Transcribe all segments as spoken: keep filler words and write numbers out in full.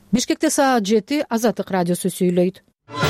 Бишкекте саат жети Азаттык радиосу сүйлөйт.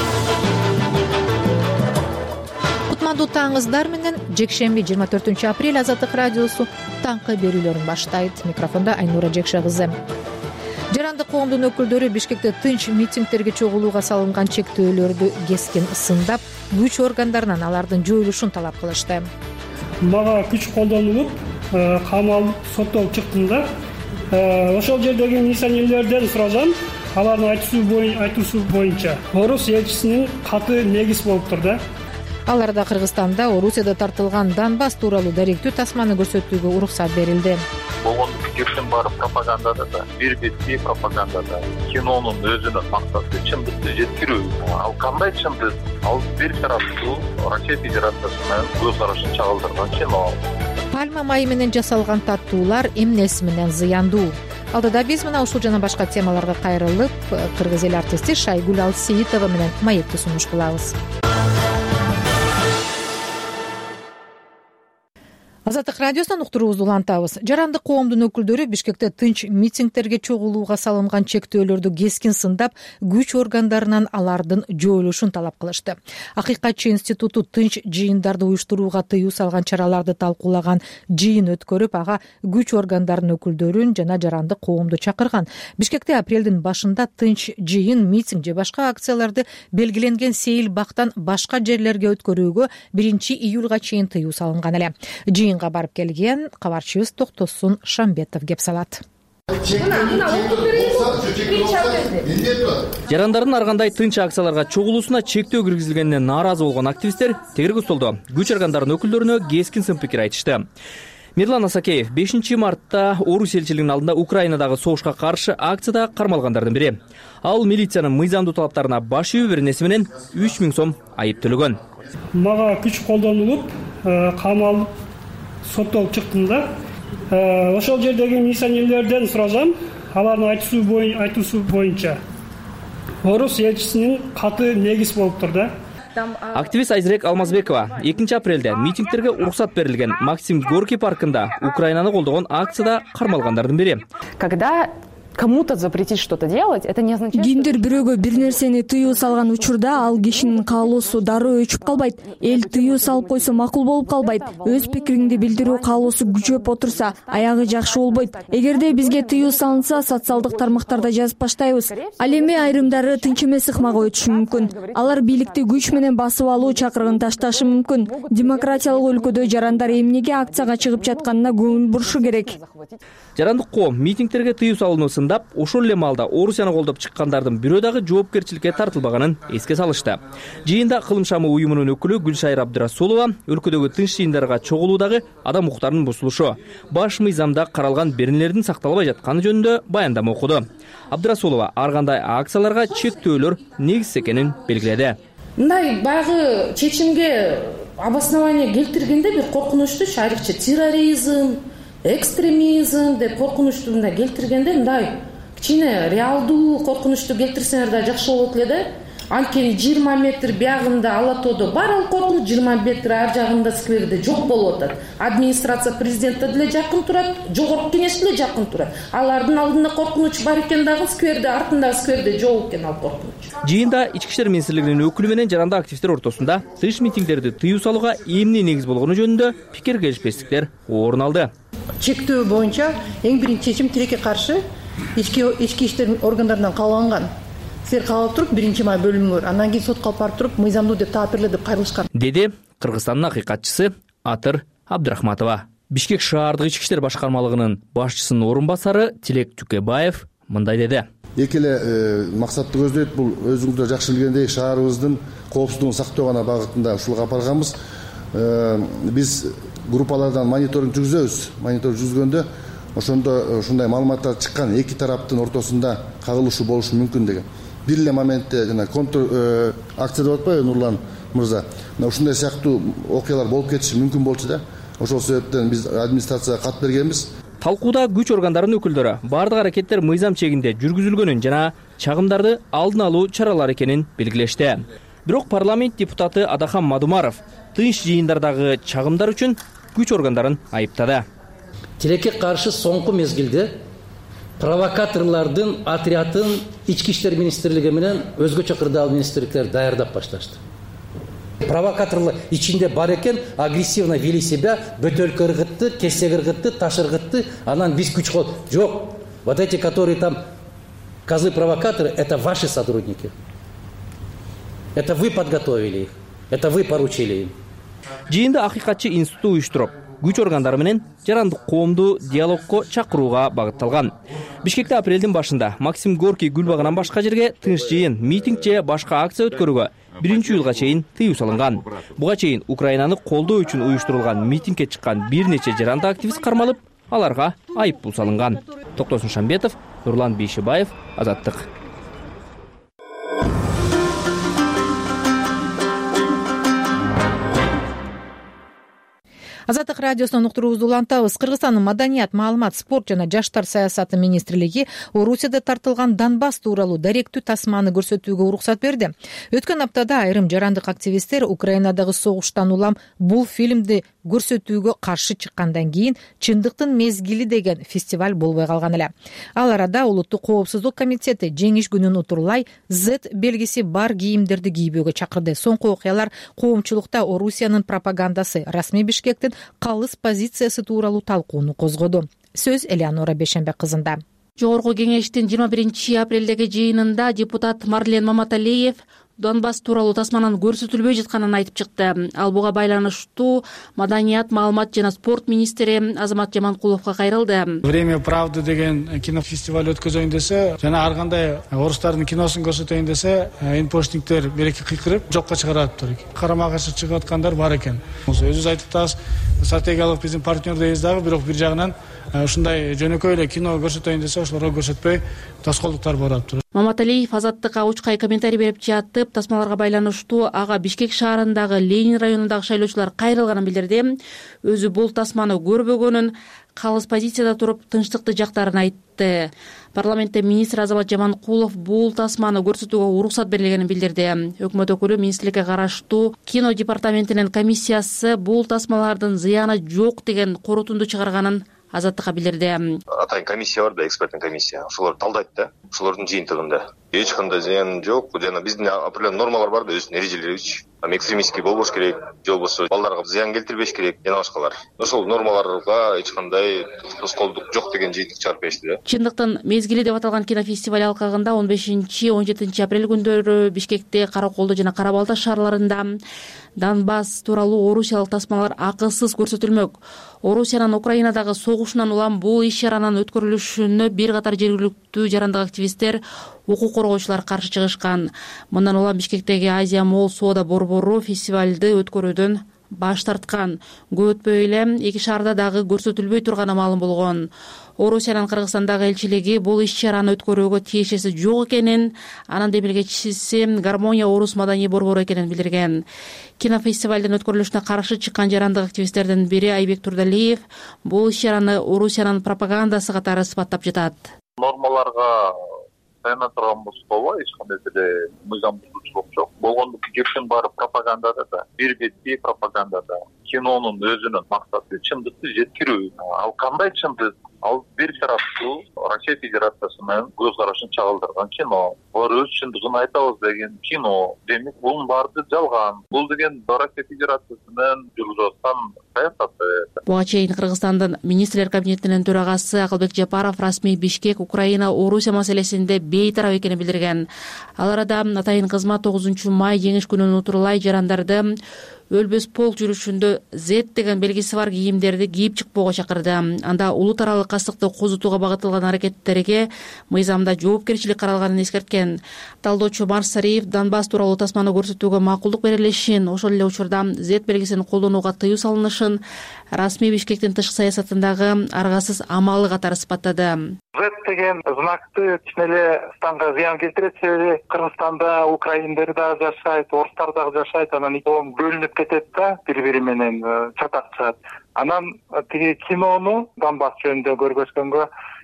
Кутмандуу таңыңыздар менен жекшемби жыйырма төртүнчү апрель Азаттык радиосу таңкы берүүлөрүн баштайт. Микрофондо Айнура Жекше кызы. Жарандык коомдун өкүлдөрү Бишкекте тынч митингтерге чогулууга салынган чектөөлөрдү кескин сындап, күч органдарынан алардын жоюлушун талап кылышты. Мага күч колдонулуп, камалып, соттолуп чыктым да. Ошол жердеги милиционерлерден сурасам, алардын айтуусу боюнча Орус элчисинин каты негиз болуптур да. Аларда Кыргызстанда Орусияда тартылган Донбасс тууралуу даректүү тасманы көрсөтүүгө уруксат берилди. Болгон пикирдин баары пропагандада да, бир бетки пропагандада. Кинонун өзүнүн максаты чындыкты жеткирүү. Ал кандай чындык? Ал бир тараптуу Россия Федерациясы менен көз карашын чагылдырган кино. Пальма майы менен жасалган таттуулар эмнеси менен зыяндуу? Алдыда биз мына ушул жана башка темаларга кайрылып, кыргыз эл артисти Шайгүл Алсейитова менен маекти сунуш кылабыз. Азаттык радиосунан уктуруубузду улантабыз. Жарандык коомдун өкүлдөрү Бишкекте тынч митингтерге чогулууга салынган чектөөлөрдү кескин сындап, күч органдарынан алардын жоюлушун талап кылышты. Акыйкатчы институту тынч жыйындарды уюштурууга тыюу салган чараларды талкуулаган жыйын өткөрүп, ага күч органдарынын өкүлдөрүн жана жарандык коомду чакырган. Бишкекте апрелдин башында тынч жыйын, митинг же башка акцияларды белгиленген сейил бактан башка жерлерге өткөрүүгө биринчи июлга чейин тыюу салынган эле. Жыйын барып келген кабарчыбыз Токтосун Шамбетов кеп салат. Жарандардын ар кандай тынч акцияларга чогулуусуна чектөө киргизилгенине нааразы болгон активисттер тегерек столдо күч органдарынын өкүлдөрүнө кескин сын пикир айтышты. Мирлан Асакеев бешинчи мартта Орус элчилигинин алдында Украинадагы согушка каршы акцияда кармалгандардын бири. Ал милициянын мыйзамдуу талаптарына баш ийүү беренеси менен үч миң сом айып төлөгөн. Мага күч колдонулуп, камалып, соттолуп чыктым да. Ошол жердеги милиционерлерден сурасам, алардын айтуусу боюнча Орус элчисинин каты негиз болуптур да. Активист Айзерек Алмазбекова экинчи апрелде митингтерге уруксат берилген Максим Горький паркында Украинаны колдогон акцияда кармалгандардын бири. Когда кому-то запретить что-то делать, это не означает... Кимдир бирөөгө бир нерсени тыюу салган учурда ал кишинин каалоосу дароо өчүп калбайт. Эл тыюу салып койсо макул болуп калбайт. Өз пикириңди билдирүү каалоосу күчөп отурса, аягы жакшы болбойт. Эгерде бизге тыюу салынса, социалдык тармактарда жазып баштайбыз. Ал эми айрымдары тынч эмес ыкмага өтүшү мүмкүн. Алар бийликти күч менен басып алуу чакырыгын ташташы мүмкүн. Демократиялык өлкөдө жарандар эмнеге акцияга чыгып жатканына көңүл бурушу керек. Жарандык коом митингтерге тыюу салууну сындап, ошол эле маалда Орусияны колдоп чыккандардын бирөө дагы жоопкерчиликке тартылбаганын эске салышты. Жыйында Кылым шамы уюмунун өкүлү Гүлшайыр Абдырасулова өлкөдөгү тынч жыйындарга чогулуудагы адам укуктарынын бузулушу, баш мыйзамда каралган беренелердин сакталбай жатканы жөнүндө баяндама окуду. Абдырасулова ар кандай акцияларга чектөөлөр негиз экенин белгиледи. Мындай баягы чечимге обоснование келтиргенде бир коркунучтуу айрыкча терроризм, экстремизм деп коркунучту мындай келтиргенде мындай кичине реалдуу коркунучту келтирсеңер да жакшы болот эле да. Анткени жыйырма метр биягында Алатоодо бар ал коркунуч, жыйырма метр ар жагында скверде жок болуп атат. Администрация президентке деле жакын турат, жогорку кеңеш деле жакын турат. Алардын алдында коркунуч бар экен дагы скверде, артындагы скверде жок экен ал коркунуч. Жыйында Ички иштер министрлигинин өкүлү менен жарандык активисттер ортосунда тынч митингдерди тыюу салууга эмне негиз болгону жөнүндө пикир келишпестиктер орун алды. Чектөө боюнча эң биринчи чечим тилекке каршы ички иштер органдарынан кааланган. Силер каалап туруп биринчи май бөлүмүңөр, андан кийин сотко алып барып туруп мыйзамдуу деп таап берле деп кайрылышкан. Деди Кыргызстандын акыйкатчысы Атыр Абдрахматова. Бишкек шаардык ички иштер башкармалыгынын башчысынын орун басары Тилек Түкебаев мындай деди. Эки эле максатты көздөйт. Бул өзүңүздөр жакшы билгендей шаарыбыздын коопсуздугун сактоо гана багытында ушулга барганбыз. Биз группалардан мониторинг жүргүзөбүз. Мониторинг жүргүзгөндө ошондо ушундай маалыматтар чыккан, эки тараптын ортосунда кагылышуу болушу мүмкүн деген. Бир эле моментте жана контр акция деп атпайбы Нурлан мырза. Ушундай сыяктуу окуялар болуп кетиши мүмкүн болчу да. Ошол себептен биз администрацияга кат бергенбиз. Талкууда күч органдарынын өкүлдөрү бардык аракеттер мыйзам чегинде жүргүзүлгөнүн жана чагымдарды алдын алуу чаралары экенин белгилешти. Бирок парламент депутаты Адахан Мадумаров тынч жыйындардагы чагымдар үчүн күч органдарын айыптады. Тилекке каршы соңку мезгилде провокаторлордун отрядын ички иштер министрлиги менен өзгөчө кырдаал министрликтер даярдап башташты. Провокаторлар ичинде бар экен, агрессивно вели себя, бөтөлкө ыргытты, кесек ыргытты, таш ыргытты, анан биз күч кол. Жок. Вот эти, которые там козлы-провокаторы, это ваши сотрудники. Это вы подготовили их. Это вы поручили им. Жыйында акыйкатчы институту уюштуруп, күч органдары менен жарандык коомду диалогко чакырууга багытталган. Бишкекте апрелдин башында Максим Горький гүл багынан башка жерге тыныч жыйын, митинг же башка акция өткөрүүгө биринчи июлга чейин тыюу салынган. Буга чейин Украинаны колдоо үчүн уюштурулган митингге чыккан бир нече жарандык активист кармалып, аларга айып бул салынган. Токтосун Шамбетов, Нурлан Бейшибаев, Азаттык. Азаттык радиосунан уктуруубузду улантабыз. Кыргызстандын маданият, маалымат, спорт жана жаштар саясаты министрлиги Орусияда тартылган Донбасс тууралуу даректүү тасманы көрсөтүүгө уруксат берди. Өткөн аптада айрым жарандык активисттер Украинадагы согуштан улам бул фильмди көрсөтүүгө каршы чыккандан кийин Чындыктын мезгили деген фестиваль болбой калган эле. Ал арада Улуттук коопсуздук комитети жеңиш күнүн утурлай Z белгиси бар кийимдерди кийбөөгө чакырды. Соңку окуялар коомчулукта Орусиянын пропагандасы, расмий Бишкектин калыс позициясы тууралуу талкууну козгоду. Сөз Элеонора Бешенбек кызында. Жогорку кеңештин жыйырма биринчи апрелдеги жыйынында депутат Марлен Маматалиев Донбасс тууралуу тасманын көрсөтүлбөй жатканын айтып чыкты. Ал буга байланыштуу маданият, маалымат жана спорт министри Азамат Жаманкуловго кайрылды. Время правды деген кинофестиваль өткөзөйүн десе, жана ар кандай орустардын киносун көрсөтөйүн десе, инпоштингдер береки кыйкырып жокко чыгараттыр. Карама каршы чыгып аткандар бар экен. Өзүбүз айтып атабыз, стратегиялык биздин партнердейбиз дагы, бирок бир жагынан ушундай жөнөкөй эле кино көрсөтөйүн десе, ошолорго көрсөтпөй тоскоолдуктар бараптыр. Маматалиев Азаттыкка учкай комментарий берип жатып, тасмаларга байланыштуу ага Бишкек шаарындагы Ленин районундагы шайлоочулар кайрылганын билдирди. Өзү бул тасманы көрбөгөнүн, калыс позицияда туруп тынчтыкты жактарын айтты. Парламентте министр Азамат Жаманкулов бул тасманы көрсөтүүгө уруксат берилгенин билдирди. Өкмөт өкүлү министрликке караштуу кино департаментинин комиссиясы бул тасмалардын зыяны жок деген корутунду чыгарганын Азаттыкка билдирди. Атайын комиссия бар да, эксперттин комиссия. Ошолор талдайт да, ошолордун жыйынтыгында. Эч кандай зыян жок. Жана биздин определенный нормалар бар да, өзүнүн эрежелерибиз. Экстремистский болбош керек, же болбосо балдарга зыян келтирбеш керек, жана башкалар. Ошол нормаларга эч кандай тоскоолдук жок деген жыйынтык чыгарып беришти да. Чындыктын мезгили деп аталган кинофестиваль алкагында он бешинчи он жетинчи апрель күндөрү Бишкекте, Караколдо жана Кара-Балта шаарларында Донбасс тууралуу орусиялык тасмалар акысыз көрсөтүлмөк. Орусиянын Украинадагы согушунан улам бул иш-чаранын өткөрүлүшүнө бир катар жергиликтүү жарандык активисттер, укук коргоочулар каршы чыгышкан. Мындан улам Бишкектеги Азия Молл соода борбору фестивалды өткөрүүдөн баш тарткан. Көп өтпөй эле эки шаарда дагы көрсөтүлбөй турганы маалым болгон. Орусиянын Кыргызстандагы элчилиги бул иш-чараны өткөрүүгө тиешеси жок экенин, анын демилгечиси Гармония Орус маданий борбору экенин билдирген. Кинофестивалдын өткөрүлүшүнө каршы чыккан жарандык активисттердин бири Айбек Турдалиев бул иш-чараны Орусиянын пропагандасы катары сыпаттап жатат. Нормаларга таяна турган болсо, эч кандай деле мыйзам бузуучулук жок. Болгондукту киршин баары пропагандада да, бир бетти пропагандада. Кинонун өзүнүн максаты чындыкты жеткирүү. Ал кандай чындык? Ал бир тараптуу Россия Федерациясы менен көз карашын чагылдырган кино. Алар өз чындыгын айтабыз деген кино. Демек, бунун баары жалган. Бул деген Россия Федерациясы менен жүргүзүп аткан саясаты. Буга чейин Кыргызстандын министрлер кабинетинин төрагасы Акылбек Жапаров расмий Бишкек, Украина, Орусия маселесинде бейтарап экенин билдирген. Ал арада атайын кызмат тогузунчу май жеңиш күнүн утурлай жарандарды өлбөс полк жүрүшүндө Z деген белгиси бар кийимдерди кийип чыкпоого чакырды. Анда улут аралык кастыкты козутууга багытталган аракеттерге мыйзамда жоопкерчилик каралганын эскерткен. Талдоочу Марсариев Донбасс тууралуу тасманы көрсөтүүгө макулдук берилишин, ошол эле учурда Z белгисин колдонууга тыюу салынышын расмий Бишкектин тышкы саясатындагы аргасыз амалы катары сыпаттады. Z деген знакты чын эле станга зыян келтирет, себеби Кыргызстанда украиндер дагы жашайт, орустар дагы жашайт, анан бөлүнүп кетет да, бири-бири менен чатак чыгат. Анан тиги кинону Донбасс жөнүндө көргөзгөнгө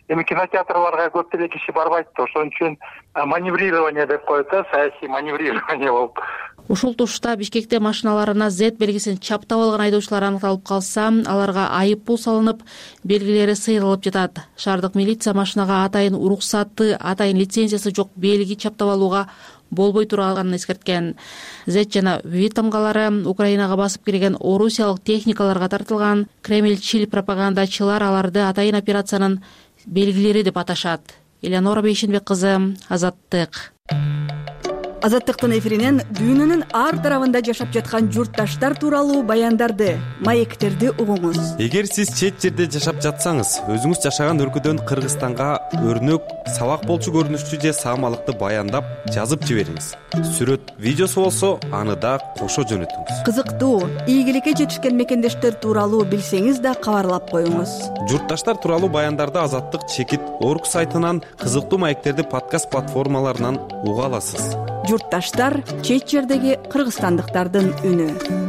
эми кинотеатрларга көп деле киши барбайт да, ошон үчүн маневрирование деп коет да, саясий маневрирование болуп. Ушул тушта Бишкекте машиналарына Z белгисин чаптап алган айдоочулар аныкталып калса, аларга айып пул салынып, белгилери сыйрылып жатат. Шаардык милиция машинага атайын уруксаты, атайын лицензиясы жок белги чаптап алууга болбой турганын эскерткен. Z жана V тамгалары Украинага басып кирген орусиялык техникаларга тартылган. Кремльчил пропагандачылар аларды атайын операциянын белгилери деп аташат. Элеонора Бейшенбек кызы, Азаттык. Азаттыктын эфиринен дүйнөнүн ар тарабында жашап жаткан журтташтар тууралуу баяндарды, маектерди угуңуз. Эгер сиз чет жерде жашап жатсаңыз, өзүңүз жашаган өлкөдөн Кыргызстанга өрнөк, сабак болчу көрүнүштүү же саамалыкты баяндап жазып жибериңиз. Сүрөт, видеосу болсо, аны да кошо жөнөтүңүз. Кызыктуу, ийгиликке жетишкен мекендештер тууралуу билсеңиз да кабарлап коюңуз. Журтташтар тууралуу баяндарды Азаттык чекит орг сайтынан, кызыктуу маектерди подкаст платформаларынан уга аласыз. Журтташтар — чет жердеги кыргызстандыктардын үнү.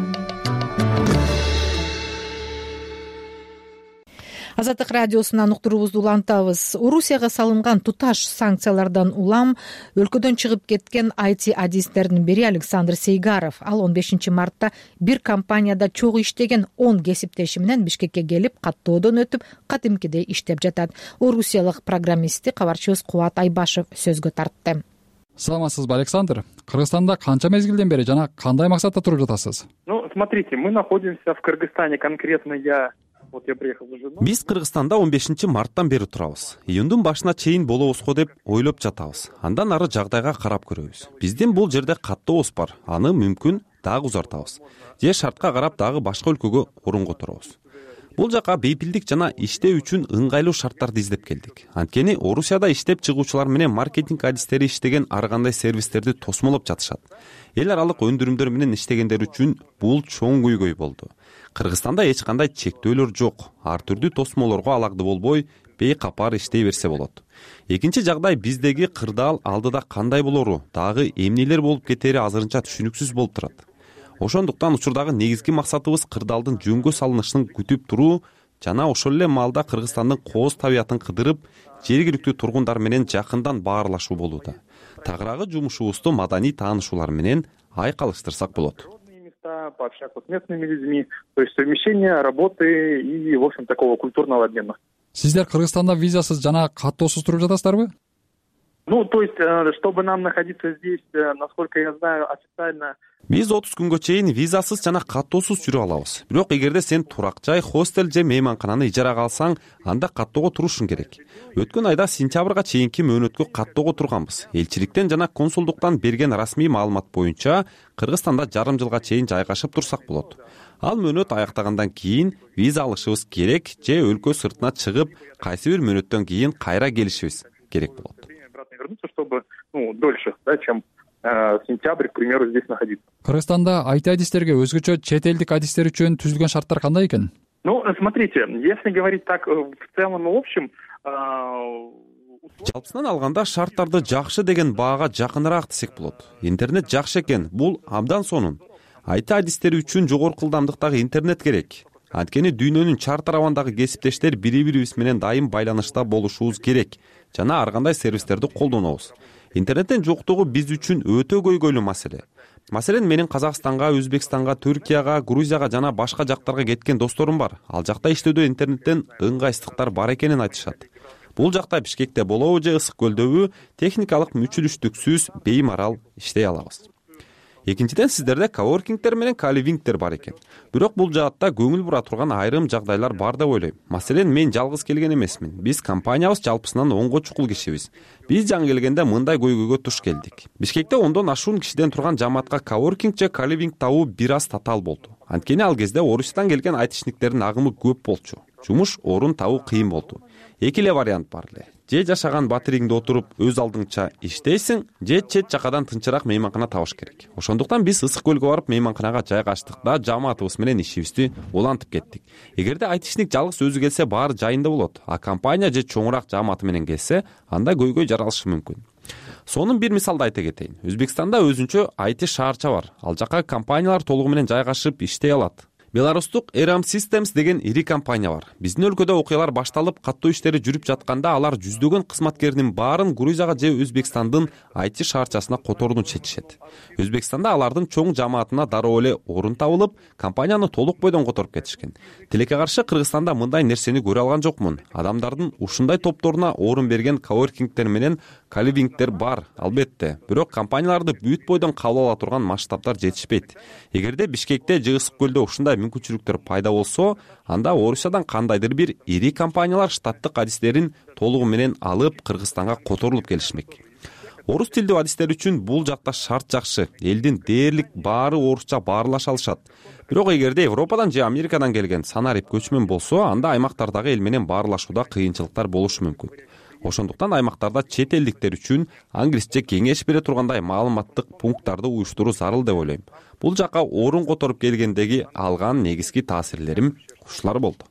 Азаттык радиосунан уктуруубузду улантабыз. Орусияга салынган туташ санкциялардан улам өлкөдөн чыгып кеткен ай ти адистердин бири Александр Сейгаров. Ал он бешинчи мартта бир компанияда чогуу иштеген он кесиптеши менен Бишкекке келип, каттоодон өтүп, кадимкидей иштеп жатат. Орусиялык программисти кабарчыбыз Кубат Айбашев сөзгө тартты. Саламатсызбы, Александр? Кыргызстанда канча мезгилден бери жана кандай максатта туруп жатасыз? Ну, смотрите, мы находимся в Кыргызстане, конкретно я вот я приехал за женой. Биз Кыргызстанда он бешинчи марттан бери турабыз. Июндун башына чейин болобузго деп ойлоп жатабыз. Андан ары жагдайга карап көрөбүз. Биздин бул жерде каттообуз бар. Аны мүмкүн дагы узартабыз. Же шартка карап дагы башка өлкөгө орун которобуз. Бул жака бейпилдик жана иштөө үчүн ыңгайлуу шарттарды издеп келдик. Анткени Орусияда иштеп чыгуучулар менен маркетинг адистери иштеген ар кандай сервистерди тосмолоп жатышат. Эл аралык өндүрүмдөр менен иштегендер үчүн бул чоң көйгөй болду. Кыргызстанда эч кандай чектөөлөр жок. Ар түрдүү тосмолорго алакты болбой, бейкапар иштей берсе болот. Экинчи жагдай биздеги кырдаал алдыда кандай болору, дагы эмнелер болуп кетери азырынча түшүнүксүз болуп турат. Ошондуктан учурдагы негизги максатыбыз кырдаалдын жөнгө салынышын күтүп туруу жана ошол эле маалда Кыргызстандын кооз табиятын кыдырып, жергиликтүү тургундар менен жакындан баарлашуу болууда. Тагыраагы жумушубузду маданий таанышуулар менен айкалыштырсак болот. Пообщаться с местными людьми, то есть совмещение работы и, в общем, такого культурного обмена. Сиздер Кыргызстанда визасыз жана каттоосуз туруп жатасыздарбы? Ну, то есть, чтобы нам находиться здесь, насколько я знаю, официально. Биз отуз күнгө чейин визасыз жана каттоосуз жүрө алабыз. Бирок эгерде сен турак жай, хостел же мейманкананы ижарага алсаң, анда каттоого турушуң керек. Өткөн айда сентябрга чейинки мөөнөткө каттоого турганбыз. Элчиликтен жана консулдуктан берген расмий маалымат боюнча Кыргызстанда жарым жылга чейин жайгашып турсак болот. Ал мөөнөт аяктагандан кийин виза алышыбыз керек же өлкө сыртына чыгып, кайсы бир мөөнөттөн кийин кайра келишибиз керек болот. Чтобы, ну, дольше, да, чем сентябрь, к примеру, здесь находиться. Кыргызстанда ай ти адистерге өзгөчө чет элдик адистер үчүн түзүлгөн шарттар кандай экен? Ну, смотрите, если говорить так в целом и в общем, жалпысынан алганда шарттарды жакшы деген баага жакыныраак десек болот. Интернет жакшы экен, бул абдан сонун. ай ти адистери үчүн жогорку ылдамдыктагы интернет керек. Анткени дүйнөнүн чар тарабындагы кесиптештер бири-бирибиз менен дайым байланышта болушубуз керек жана ар кандай сервистерди колдонобуз. Интернеттин жоктугу биз үчүн өтө көйгөйлүү маселе. Маселен, менин Казакстанга, Өзбекстанга, Түркияга, Грузияга жана башка жактарга кеткен досторум бар. Ал жакта иштөөдө интернеттен ыңгайсыздыктар бар экенин айтышат. Бул жакта Бишкекте болобу же Ысык көлдөбү техникалык мүчүлүштүксүз беймарал иштей алабыз. Экинчиден, сиздерде коворкингтер менен каливингтер бар экен. Бирок бул жаатта көңүл бура турган айрым жагдайлар бар деп ойлойм. Маселен, мен жалгыз келген эмесмин. Биз компаниябыз жалпысынан онго чукул кишибиз. Биз жаңы келгенде мындай көйгөйгө туш келдик. Бишкекте ондон ашуун кишиден турган жамаатка коворкинг же каливинг табуу бир аз татаал болду. Анткени ал кезде Орусиядан келген айтишниктердин агымы көп болчу. Жумуш орун табуу кыйын болду. Эки эле вариант бар эле. Же жашаган батириңде отуруп өз алдыңча иштейсиң, же чет жакадан тынчыраак мейманкана табыш керек. Ошондуктан биз Ысык көлгө барып мейманканага жайгаштык да жамаатыбыз менен ишибизди улантып кеттик. Эгерде айтишник жалгыз өзү келсе баары жайында болот, а компания же чоңураак жамааты менен келсе, анда көйгөй жаралышы мүмкүн. Сонун бир мисалды айта кетейин. Өзбекстанда өзүнчө ай ти шаарча бар. Ал жака компаниялар толугу менен жайгашып иштей алат. Беларустук Eram Systems деген ири компания бар. Биздин өлкөдө окуялар башталып, каттоо иштери жүрүп жатканда алар жүздөгөн кызматкеринин баарын Грузияга же Өзбекстандын ай ти шаарчасына которууну чечишет. Өзбекстанда алардын чоң жамаатына дароо эле орун табылып, компанияны толук бойдон которуп кетишкен. Тилекке каршы Кыргызстанда мындай нерсени көрө алган жокмун. Адамдардын ушундай топторуна орун берген коворкингтер менен каливингтер бар, албетте. Бирок компанияларды бүт бойдон кабыл ала турган масштабтар жетишпейт. Эгерде Бишкекте же Ысык көлдө ушундай мүмкүнчүлүктөр пайда болсо, анда Орусиядан кандайдыр бир ири компаниялар штаттык адистерин толугу менен алып Кыргызстанга которулуп келишмек. Орус тилдүү адистер үчүн бул жакта шарт жакшы. Элдин дээрлик баары орусча баарлаша алышат. Бирок эгерде Европадан же Америкадан келген санарип көчмөн болсо, анда аймактардагы эл менен баарлашууда кыйынчылыктар болушу мүмкүн. Ошондуктан аймактарда чет элдиктер үчүн англисче кеңеш бере тургандай маалыматтык пункттарды уюштуруу зарыл деп ойлойм. Бул жака орун которуп келгендеги алган негизги таасирлерим ушулар болду.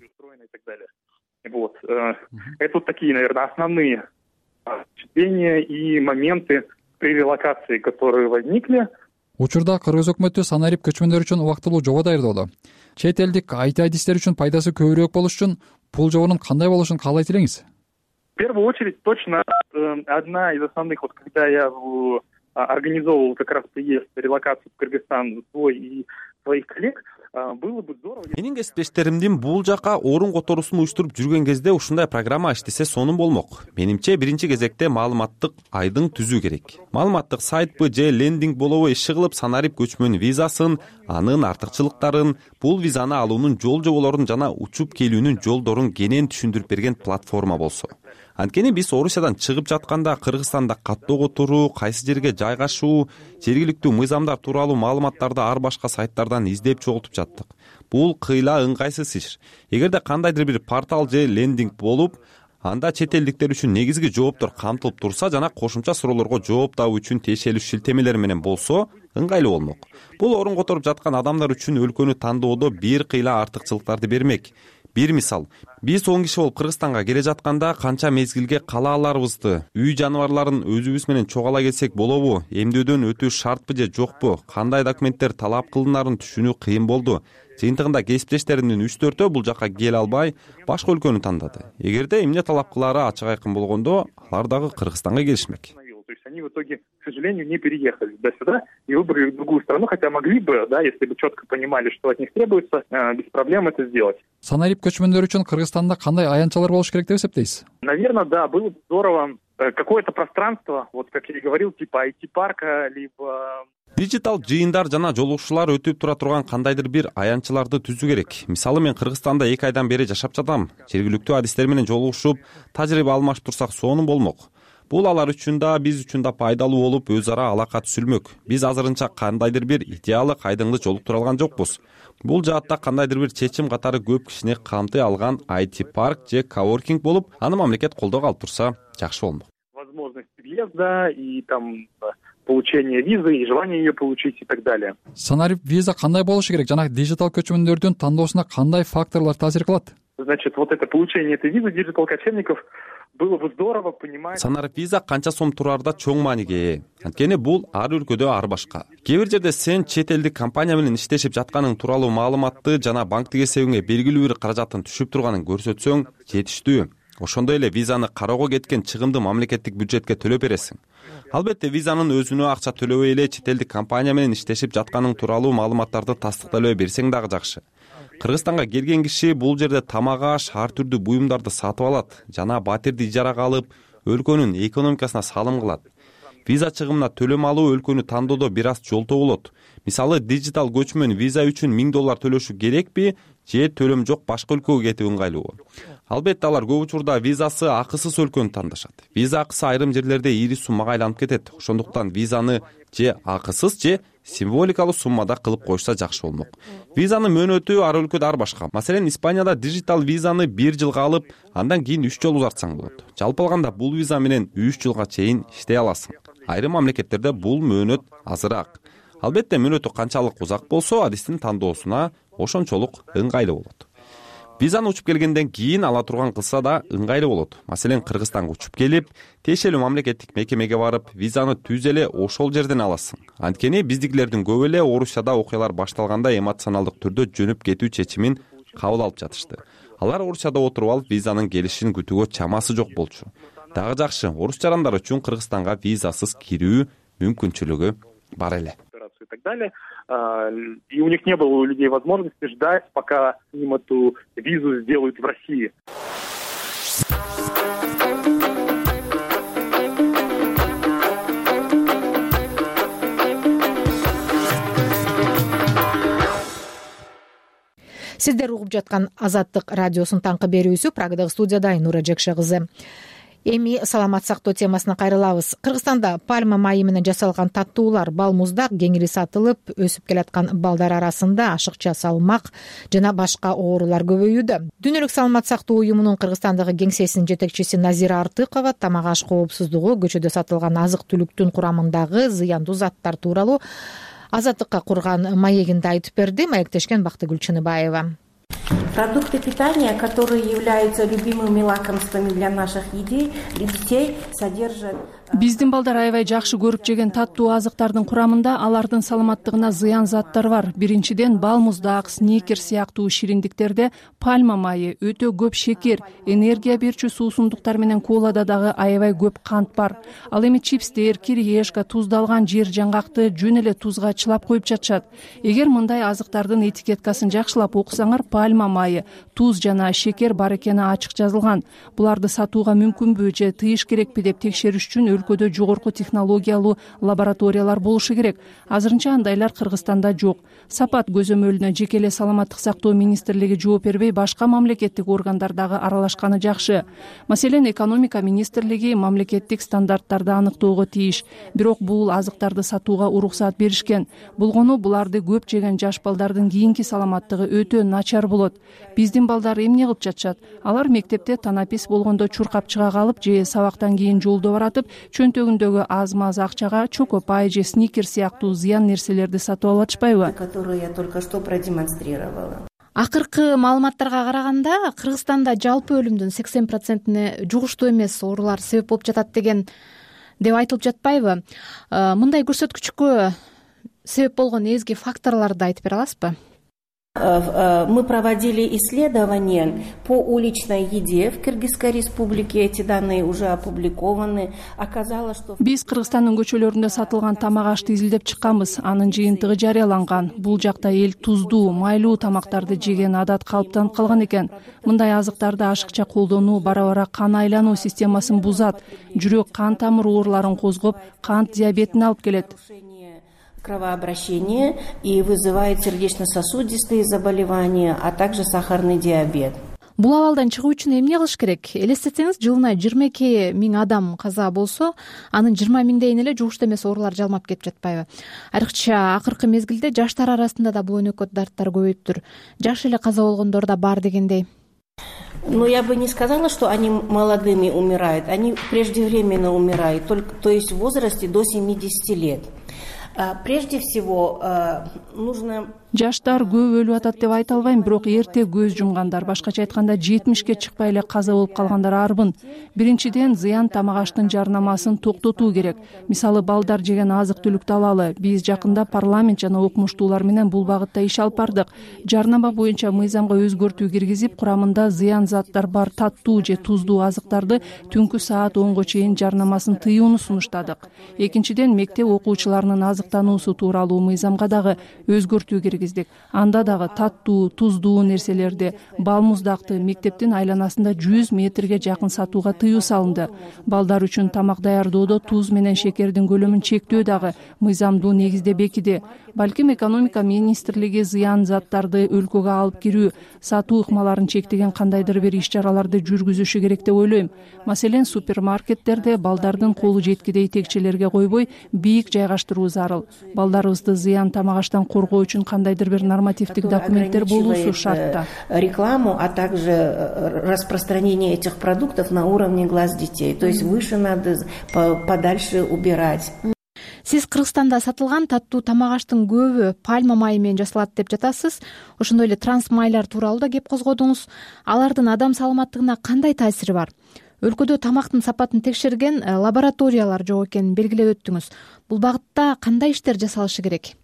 Вот. Это вот такие, наверное, основные впечатления и моменты при релокации, которые возникли. Учурда Кыргыз өкмөтү санарип көчмөндөр үчүн убактылуу жобо даярдоодо. Чет элдик ай ти адистер үчүн пайдасы көбүрөөк болуш үчүн бул жобонун кандай болушун каалайт элеңиз? В первую очередь, точно одна из основных, вот когда я организовывал как раз приезд, релокацию в Кыргызстан свой и своих коллег, было бы здорово. Менин кесиптештеримдин бул жака орун которуусун уюштуруп жүргөн кезде ушундай программа иштесе сонун болмок. Менимче биринчи кезекте маалыматтык айдың түзүү керек. Маалыматтык сайтпы же лендинг болобу иши кылып санарип көчмөн визасын, анын артыкчылыктарын, бул визаны алуунун жол жоболорун жана учуп келүүнүн жолдорун кенен түшүндүрүп берген платформа болсо. Анткени биз Орусиядан чыгып жатканда Кыргызстанда каттоо которуу, кайсы жерге жайгашуу, жергиликтүү мыйзамдар тууралуу маалыматтарды ар башка сайттардан издеп чогултуп жаттык. Бул кыйла ыңгайсыз иш. Эгерде кандайдыр бир портал же лендинг болуп, анда чет элдиктер үчүн негизги жооптор камтылып турса жана кошумча суроолорго жооп табуу үчүн тиешелүү шилтемелер менен болсо, ыңгайлуу болмок. Бул орун которуп жаткан адамдар үчүн өлкөнү тандоодо бир кыйла артыкчылыктарды бермек. Бир мисал, биз он киши болуп Кыргызстанга келе жатканда канча мезгилге кала аларыбызды, үй жаныбарларын өзүбүз менен чогала келсек болобу, эмдөөдөн өтүү шартпы же жокпу, кандай документтер талап кылынарын түшүнүү кыйын болду. Жыйынтыгында кесиптештеримдин үч төртөө бул жака келе албай, башка өлкөнү тандады. Эгерде эмне талап кылаары ачык айкын болгондо, алар дагы Кыргызстанга келишмек. То есть они в итоге, к сожалению, не переехали туда-сюда и выбрали другую страну, хотя могли бы, да, если бы четко понимали, что от них требуется, без проблем это сделать. Санарип көчмөндөр үчүн Кыргызстанда кандай аянтчалар болуш керек деп эсептейсиз? Наверное, да, было бы здорово какое-то пространство, вот как я и говорил, типа ай ти-парка, либо... Дижитал жыйындар жана жолугушуулар өтүп тура турган кандайдыр бир аянтчаларды түзүү керек. Мисалы мен Кыргызстанда эки айдан бери жашап жатам. Жергиликтүү адистер менен жолугушуп, тажрыйба алмаштырсак сонун болмок. Бул алар үчүн да, биз үчүн да пайдалуу болуп, өз ара алака түзүлмөк. Биз азырынча кандайдыр бир идеалдык айдыңды жолуктура алган жокпуз. Бул жаатта кандайдыр бир чечим катары көп кишини камтый алган ай ти-парк же коворкинг болуп, аны мамлекет колдоого алып турса жакшы болмок. Возможность въезда и там получение визы и желание ее получить и так далее. Санарип виза кандай болушу керек жана дижитал көчмөндөрдүн тандоосуна кандай факторлор таасир кылат? Значит, вот это получение этой визы дижитал кочевников было бы здорово понимать. Санарип виза канча сом тураарда чоң мааниге ээ. Анткени бул ар өлкөдө ар башка. Кээ бир жерде сен чет элдик компания менен иштешип жатканың тууралуу маалыматты жана банктик эсебиңе белгилүү бир каражаттын түшүп турганын көрсөтсөң жетиштүү. Ошондой эле визаны кароого кеткен чыгымды мамлекеттик бюджетке төлөп бересиң. Албетте визанын өзүнө акча төлөбөй эле чет элдик компания менен иштешип жатканың тууралуу маалыматтарды тастыкталбай берсең дагы жакшы. Кыргызстанга келген киши бул жерде тамак аш, ар түрдүү буюмдарды сатып алат жана батирди ижарага алып, өлкөнүн экономикасына салым кылат. Виза чыгымына төлөм алуу өлкөнү тандоодо бир аз жолтоо болот. Мисалы, дижитал көчмөн виза үчүн миң доллар төлөшү керекпи же төлөм жок башка өлкөгө кетип ыңгайлуубу? Албетте алар көп учурда визасы акысыз өлкөнү тандашат. Виза акысы айрым жерлерде ири суммага айланып кетет. Ошондуктан визаны же акысыз же символикалуу суммада кылып коюшса жакшы болмок. Визанын мөөнөтү ар өлкөдө ар башка. Маселен, Испанияда дижитал визаны бир жылга алып, андан кийин үч жолу узартсаң болот. Жалпы алганда бул виза менен үч жылга чейин иштей аласың. Айрым мамлекеттерде бул мөөнөт азыраак. Албетте мөөнөтү канчалык узак болсо, адистин тандоосуна ошончолук ыңгайлуу болот. визаны учуп келгенден кийин ала турган кылса да ыңгайлуу болот. Маселен, Кыргызстанга учуп келип, тиешелүү мамлекеттик мекемеге барып, визаны түз эле ошол жерден аласың. Анткени биздикилердин көбү эле Орусияда окуялар башталганда эмоционалдык түрдө жөнүп кетүү чечимин кабыл алып жатышты. Алар Орусияда отуруп алып визанын келишин күтүүгө чамасы жок болчу. Дагы жакшы, орус жарандар үчүн Кыргызстанга визасыз кирүү мүмкүнчүлүгү бар эле. И так далее. И у них не было у людей возможности ждать, пока им эту визу сделают в России. Сиздер угуп жаткан Азаттык радиосунун таңкы берүүсү. Прагадагы студияда Айнура Жекше кызы. Эми саламат сактоо темасына кайрылабыз. Кыргызстанда пальма майы менен жасалган таттуулар, бал муздак кеңири сатылып, өсүп келаткан балдар арасында ашыкча салмак жана башка оорулар көбөйүүдө. Дүйнөлүк саламат сактоо уюмунун Кыргызстандагы кеңсесинин жетекчиси Назира Артыкова тамак аш коопсуздугу, көчөдө сатылган азык-түлүктүн курамындагы зыяндуу заттар тууралуу Азаттыкка курган маегинде айтып берди. Маектешкен Бактыгүл Чыныбаева. Продукты питания, которые являются любимыми лакомствами для наших детей, содержат... Биздин балдар аябай жакшы көрүп жеген таттуу азыктардын курамында алардын саламаттыгына зыян заттар бар. Биринчиден, бал муздак, сникер сыяктуу шириндиктерде пальма майы, өтө көп шекер, энергия берчү суусундуктар менен колада дагы аябай көп кант бар. Ал эми чипстер, кириешка, туздалган жер жаңгакты жөн эле тузга чылап коюп жатышат. Эгер мындай азыктардын этикеткасын жакшылап окусаңар, пальма майы, туз жана шекер бар экени ачык жазылган. Буларды сатууга мүмкүнбү же тыйыш керекпи деп текшериш үчүн өлкөдө жогорку технологиялуу лабораториялар болушу керек. Азырынча андайлар Кыргызстанда жок. Сапат көзөмөлүнө жеке эле саламаттык сактоо министрлиги жооп бербей, башка мамлекеттик органдар дагы аралашканы жакшы. Маселен, экономика министрлиги мамлекеттик стандарттарды аныктоого тийиш. Бирок бул азыктарды сатууга уруксат беришкен. Болгону буларды көп жеген жаш балдардын кийинки саламаттыгы өтө начар болот. Биздин балдар эмне кылып жатышат? Алар мектепте танапис болгондо чуркап чыга калып же сабактан кийин жолдо баратып, чөнтөгүндөгү аз-маз акчага чокопай же сникер сыяктуу зыян нерселерди сатып алып атышпайбы? Которую я только что продемонстрировала. Акыркы маалыматтарга караганда, Кыргызстанда жалпы өлүмдүн сексен процентине жугуштуу эмес оорулар себеп болуп жатат деген деп айтылып жатпайбы? Мындай көрсөткүчкө себеп болгон эзги факторлорду айтып бере аласызбы? Мы проводили исследования по уличной еде в Кыргызской республике. Эти данные уже опубликованы. Оказалось, что... Биз Кыргызстандын көчөлөрүндө сатылган тамак ашты изилдеп чыкканбыз. Анын жыйынтыгы жарыяланган. Бул жакта эл туздуу, майлуу тамактарды жеген адат калыптанып калган экен. Мындай азыктарды ашыкча колдонуу бара-бара кан айлануу системасын бузат. Жүрөк кан тамыр ооруларын козгоп, кант диабетине алып келет. Кровообращение и вызывает сердечно-сосудистые заболевания, а также сахарный диабет. Бул абалдан чыгуу үчүн эмне кылыш керек? Элестетсеңиз, жылына жыйырма эки миң адам каза болсо, анын жыйырма миңдейин эле жугуштуу эмес оорулар жалмап кетип жатпайбы? Айрыкча акыркы мезгилде жаштар арасында да бул өнөкөт дарттар көбөйүптүр. Жаш эле каза болгондор да бар дегендей. Но я бы не сказала, что они молодыми умирают. Они преждевременно умирают, только, то есть в возрасте до семидесяти лет. Прежде всего нужно... Жаштар көп өлүп атат деп айта албайм, бирок эрте көз жумгандар, башкача айтканда жетимишке чыкпай эле каза болуп калгандар арбын. Биринчиден, зыян тамак аштын жарнамасын токтотуу керек. Мисалы, балдар жеген азык-түлүктү алалы. Биз жакында парламент жана окумуштуулар менен бул багытта иш алып бардык. Жарнама боюнча мыйзамга өзгөртүү киргизип, курамында зыян заттар бар таттуу же туздуу азыктарды түнкү саат онго чейин жарнамасын тыюуну сунуштадык. Экинчиден, мектеп окуучуларынын азыктануусу тууралуу мыйзамга дагы өзгөртүү киргиздик. Анда дагы таттуу, туздуу нерселерди, бал муздакты мектептин айланасында жүз метрге жакын сатууга тыюу салынды. Балдар үчүн тамак даярдоодо туз менен шекердин көлөмүн чектөө дагы мыйзамдуу негизде бекиди. Балким экономика министрлиги зыян заттарды өлкөгө алып кирүү, сатуу ыкмаларын чектеген кандайдыр бир иш-чараларды жүргүзүшү керек деп ойлойм. Маселен, супермаркеттерде балдардын колу жеткидей текчелерге койбой, бийик жайгаштыруу зарыл. Балдарыбызды зыян тамак аштан коргоо үчүн кандайдыр бир нормативдик документтер болуусу шартта. Рекламу, а также распространение этих продуктов на уровне глаз детей. То есть выше надо подальше убирать. сиз Кыргызстанда сатылган таттуу тамак аштын көбү пальма майы менен жасалат деп жатасыз. Ошондой эле транс майлар тууралуу да кеп козгодуңуз. Алардын адам саламаттыгына кандай таасири бар? Өлкөдө тамактын сапатын текшерген лабораториялар жок экенин белгилеп өттүңүз. Бул багытта кандай иштер жасалышы керек?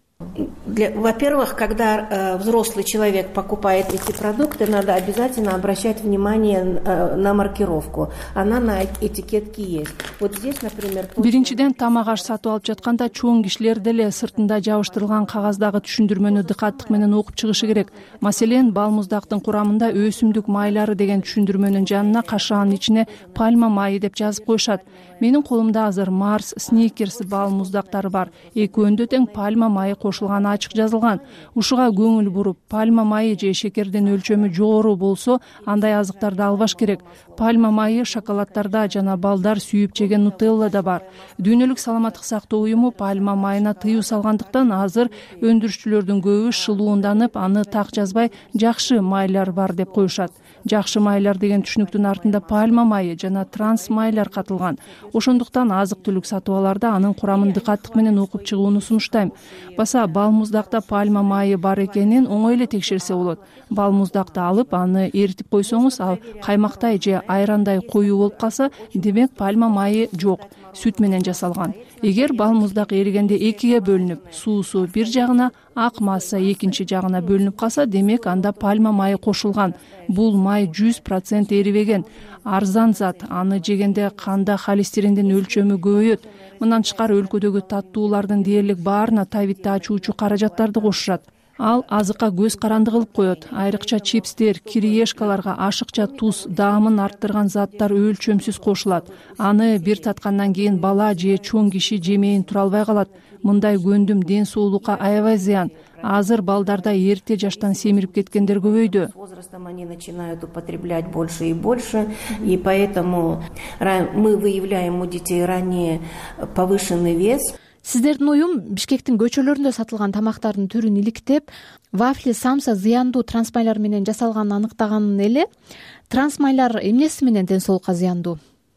Во-первых, когда э, взрослый человек покупает эти продукты, надо обязательно обращать внимание э, на маркировку. Она на этикетке есть. Вот здесь, например... Биринчиден тамак аш сатып алып жатканда чоң кишилер деле сыртында жабыштырылган кагаздагы түшүндүрмөнү дыкаттык менен окуп чыгышы керек. Маселен, бал муздактын курамында өсүмдүк майлары деген түшүндүрмөнүн жанына кашаанын ичине пальма майы деп жазып коюшат. Менин колумда азыр Марс, Сникерс бал муздактары бар. Экөөндө тең пальма майы кошулганы ачык жазылган. Ушуга көңүл буруп, пальма майы же шекердин өлчөмү жогору болсо, андай азыктарды албаш керек. Пальма майы шоколадтарда жана балдар сүйүп жеген нутеллада бар. Дүйнөлүк саламаттык сактоо уюму пальма майына тыюу салгандыктан азыр өндүрүшчүлөрдүн көбү шылуунданып, аны так жазбай жакшы майлар бар деп коюшат. Жакшы майлар деген түшүнүктүн артында пальма майы жана транс майлар катылган. Ошондуктан азык-түлүк сатып аларда анын курамын дыкаттык менен окуп чыгууну сунуштайм. Баса бал муздакта пальма майы бар экенин оңой эле текшерсе болот. Бал муздакты алып, аны эритип койсоңуз, ал каймактай же айрандай коюу болуп калса, демек пальма майы жок, сүт менен жасалган. Эгер бал муздак эригенде экиге бөлүнүп, суусу бир жагына, ак масса экинчи жагына бөлүнүп калса, демек анда пальма майы кошулган. Бул май жүз процент эрибеген, арзан зат. Аны жегенде канда холестериндин өлчөмү көбөйөт. Мындан тышкары өлкөдөгү таттуулардын дээрлик баарына табитти ачуучу каражаттарды кошушат. Ал азыкка көз каранды кылып коет. Айрыкча чипстер, кириешкаларга ашыкча туз, даамын арттырган заттар өлчөмсүз кошулат. Аны бир таткандан кийин бала же чоң киши жемейин тура албай калат. Мындай көндүм ден соолукка аябай зыян. Азыр балдарда эрте жаштан семирип кеткендер көбөйдү. Возрастом они начинают употреблять больше и больше, и поэтому мы выявляем у детей ранее повышенный вес. Сиздердин уюм Бишкектин көчөлөрүндө сатылган тамактардын түрүн иликтеп, вафли, самса зыяндуу трансмайлар менен жасалганын аныктаган эле. Трансмайлар эмнеси менен ден соолукка зыяндуу?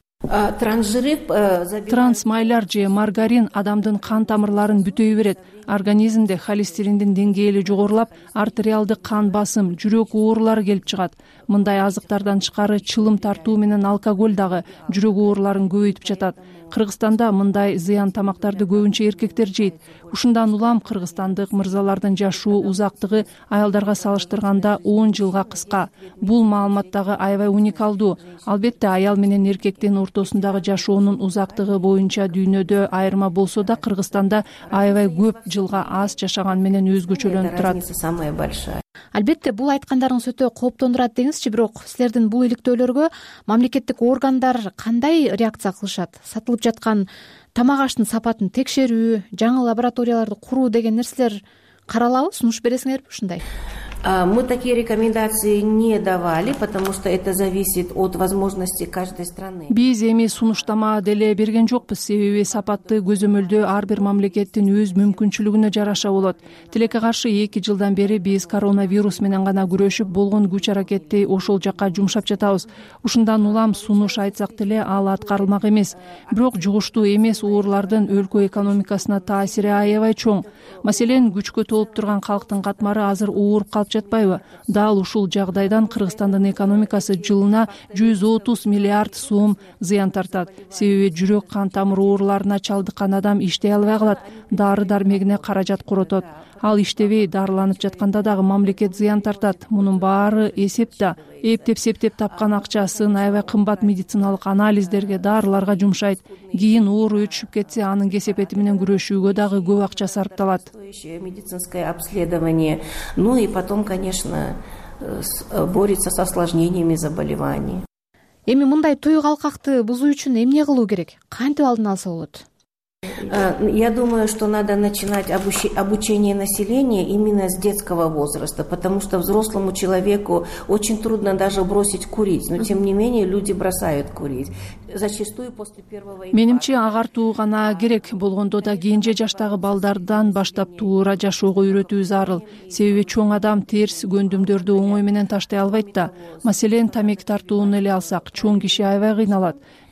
Трансмайлар же маргарин адамдын кан тамырларын бүтөй берет. Организмде холестериндин деңгээли жогорулап, артериалдык кан басым, жүрөк оорулары келип чыгат. Мындай азыктардан тышкары чылым тартуу менен алкоголь дагы жүрөк ооруларын көбөйтүп жатат. Кыргызстанда мындай зыян тамактарды көбүнчө эркектер жейт. Ушундан улам кыргызстандык мырзалардын жашоо узактыгы аялдарга салыштырганда он жылга кыска. Бул маалымат дагы аябай уникалдуу. Албетте аял менен эркектин ортосундагы жашоонун узактыгы боюнча дүйнөдө айырма болсо да, Кыргызстанда аябай көп жылга аз жашаган менен өзгөчөлөнүп турат. Албетте, бул айткандарыңыз өтө кооптондурат деңизчи, бирок силердин бул иликтөөлөргө мамлекеттик органдар кандай реакция кылышат? Сатылып жаткан тамак аштын сапатын текшерүү, жаңы лабораторияларды куруу деген нерселер каралабы, сунуш бересиңерби ушундай? Мы такие рекомендации не давали, потому что это зависит от возможностей каждой страны. Биз эми сунуштама деле берген жокпуз, себеби сапатты көзөмөлдөө ар бир мамлекеттин өз мүмкүнчүлүгүнө жараша болот. Тилекке каршы эки жылдан бери биз коронавирус менен гана күрөшүп, болгон күч аракетти ошол жакка жумшап жатабыз. Ушундан улам сунуш айтсак деле ал аткарылмак эмес. Бирок жугуштуу эмес оорулардын өлкө экономикасына таасири аябай чоң. Маселен, күчкө толуп турган калктын катмары азыр ооруп калып жатпайбы? Дал ушул жагдайдан Кыргызстандын экономикасы жылына жүз отуз миллиард сом зыян тартат. Себеби жүрөк кан тамыр ооруларына чалдыккан адам иштей албай калат, дары дармегине каражат коротот. Ал иштебей дарыланып жатканда дагы мамлекет зыян тартат. Мунун баары эсепте. Эптеп-септеп тапкан акчасын аябай кымбат медициналык анализдерге, дарыларга жумшайт. Кийин оору өчүшүп кетсе, анын кесепети менен күрөшүүгө дагы көп акча сарпталат. Медицинское обследование. Ну и потом, конечно, борется с осложнениями заболеваний. Эми мындай туу калкакты бузуу үчүн эмне кылуу керек? Кантип алдын алса болот? Я думаю, что надо начинать обучение населения именно с детского возраста, потому что взрослому человеку очень трудно даже бросить курить, но тем не менее люди бросают курить. Зачастую после первого... Менимче агартуу гана керек, болгондо да кенже жаштагы балдардан баштап туура жашоого үйрөтүү зарыл. Себеби чоң адам терс көндүмдөрдү оңой менен таштай албайт да. Маселен, тамеки тартууну эле алсак, чоң киши аябай кыйналат.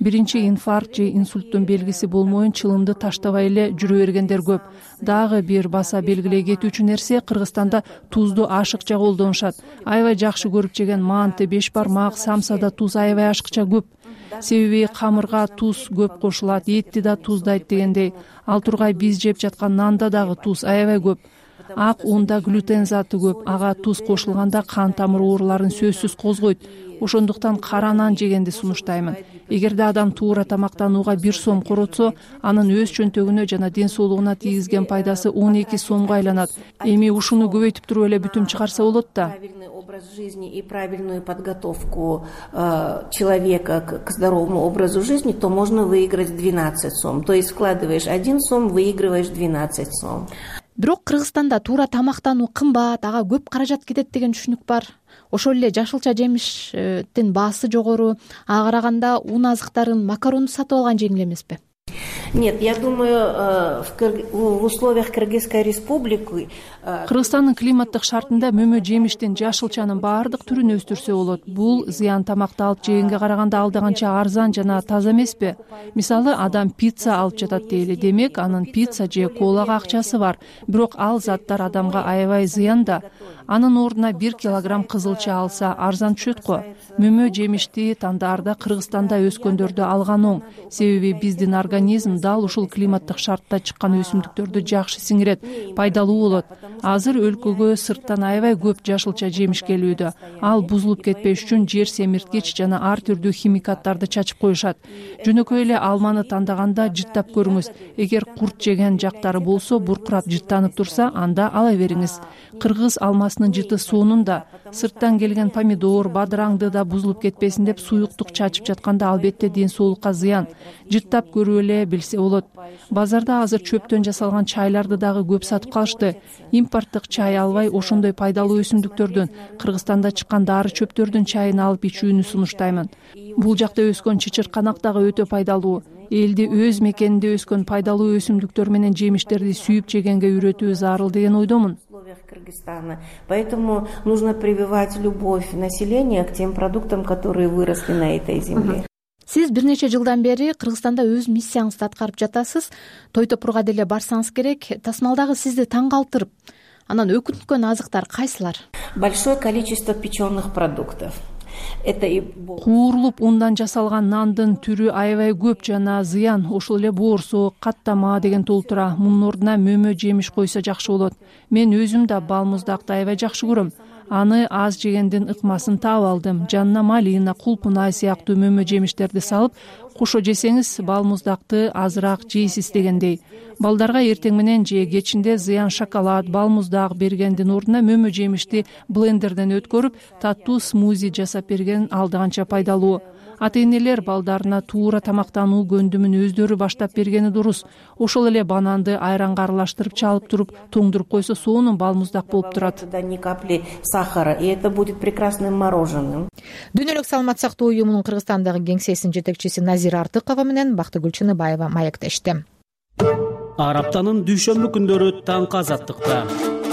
биринчи инфаркт же инсульттун белгиси болмоюн чылымды таштабай эле жүрө бергендер көп. Дагы бир баса белгилей кетүүчү нерсе, Кыргызстанда тузду ашыкча колдонушат. Аябай жакшы көрүп жеген манты, беш бармак, самсада туз аябай ашыкча көп. Себеби камырга туз көп кошулат, этти да туздайт дегендей. Ал тургай биз жеп жаткан нанда дагы туз аябай көп. Ак унда глютен заты көп. Ага туз кошулганда кан тамыр ооруларын сөзсүз козгойт. Ошондуктан кара нан жегенди сунуштаймын. Эгерде адам туура тамактанууга бир сом коротсо, анын өз чөнтөгүнө жана ден соолугуна тийгизген пайдасы он эки сомго айланат. Эми ушуну көбөйтүп туруп эле бүтүм чыгарса болот да. Образ жизни и правильную подготовку э, человека к, к здоровому образу жизни, то можно выиграть двенадцать сом. То есть вкладываешь один сом, выигрываешь двенадцать сом. Бирок Кыргызстанда туура тамактануу кымбат, ага көп каражат кетет деген түшүнүк бар. Ошол эле жашылча жемиштин баасы жогору, ага караганда ун азыктарын, макаронду сатып алган жеңил эмеспи? Нет, я думаю, в условиях Кыргызской республики... Кыргызстандын климаттык шартында мөмө жемиштин жашылчанын баардык түрүн өстүрсө болот. Бул зыян тамакты алып жегенге караганда алда канча арзан жана таза эмеспи? Мисалы, адам пицца алып жатат дейли. Демек, анын пицца же колага акчасы бар. Бирок ал заттар адамга аябай зыян да. Анын ордуна бир килограмм кызылча алса арзан түшөт го. Мөмө жемишти тандаарда Кыргызстанда өскөндөрдү алган оң. Себеби биздин организм дал ушул климаттык шартта чыккан өсүмдүктөрдү жакшы сиңирет, пайдалуу болот. Азыр өлкөгө сырттан аябай көп жашылча жемиш келүүдө. Ал бузулуп кетпеш үчүн жер семирткич жана ар түрдүү химикаттарды чачып коюшат. Жөнөкөй эле алманы тандаганда жыттап көрүңүз. Эгер курт жеген жактары болсо, буркурап жыттанып турса, анда ала бериңиз. Кыргыз алмасынын жыты сонунда. Сырттан келген помидор, бадыраңды да бузулуп кетпесин деп суюктук чачып жатканда албетте ден соолукка зыян. Жыттап көрүп эле билсе болот. Базарда азыр чөптөн жасалган чайларды дагы көп сатып калышты. Импорттук чай албай, ошондой пайдалуу өсүмдүктөрдүн, Кыргызстанда чыккан дары чөптөрдүн чайын алып ичүүнү сунуштаймын. Бул жакта өскөн чычырканак дагы өтө пайдалуу. Элди өз мекенинде өскөн пайдалуу өсүмдүктөр менен жемиштерди сүйүп жегенге үйрөтүү зарыл деген ойдомун. Кыргызстана. Поэтому нужно прививать любовь населения к тем продуктам, которые выросли на этой земле. Сиз бир нече жылдан бери Кыргызстанда өз миссияңызды аткарып жатасыз. Той топурга деле барсаңыз керек. Тасмалдагы сизди таң калтырып, анан өкүнткөн азыктар кайсылар? Большое количество печёных продуктов. Куурулуп ундан жасалган нандын түрү аябай көп жана зыян. Ошол эле боорсок, каттама деген толтура. Мунун ордуна мөмө жемиш койсо жакшы болот. Мен өзүм да балмуздакты аябай жакшы көрөм. Аны аз жегендин ыкмасын таап алдым. Жанына малина, кулпунай сыяктуу мөмө жемиштерди салып, кошо жесеңиз балмуздакты азыраак жейсиз дегендей. Балдарга эртең менен же кечинде зыян шоколад, балмуздак бергендин ордуна мөмө жемишти блендерден өткөрүп, таттуу смузи жасап берген алда канча пайдалуу. Ата-энелер балдарына туура тамактануу көндүмүн өздөрү баштап бергени дурус. Ошол эле бананды айранга аралаштырып чалып туруп, тоңдуруп койсо сонун балмуздак болуп турат. Ни капли сахара, и это будет прекрасным мороженым. Дүйнөлүк саламат сактоо уюмунун Кыргызстандагы кеңсесинин жетекчиси Назира Артыкова менен Бактыгүл Чыныбаева маектешти. Ар аптанын дүйшөмбү күндөрү таңкы азаттыкта.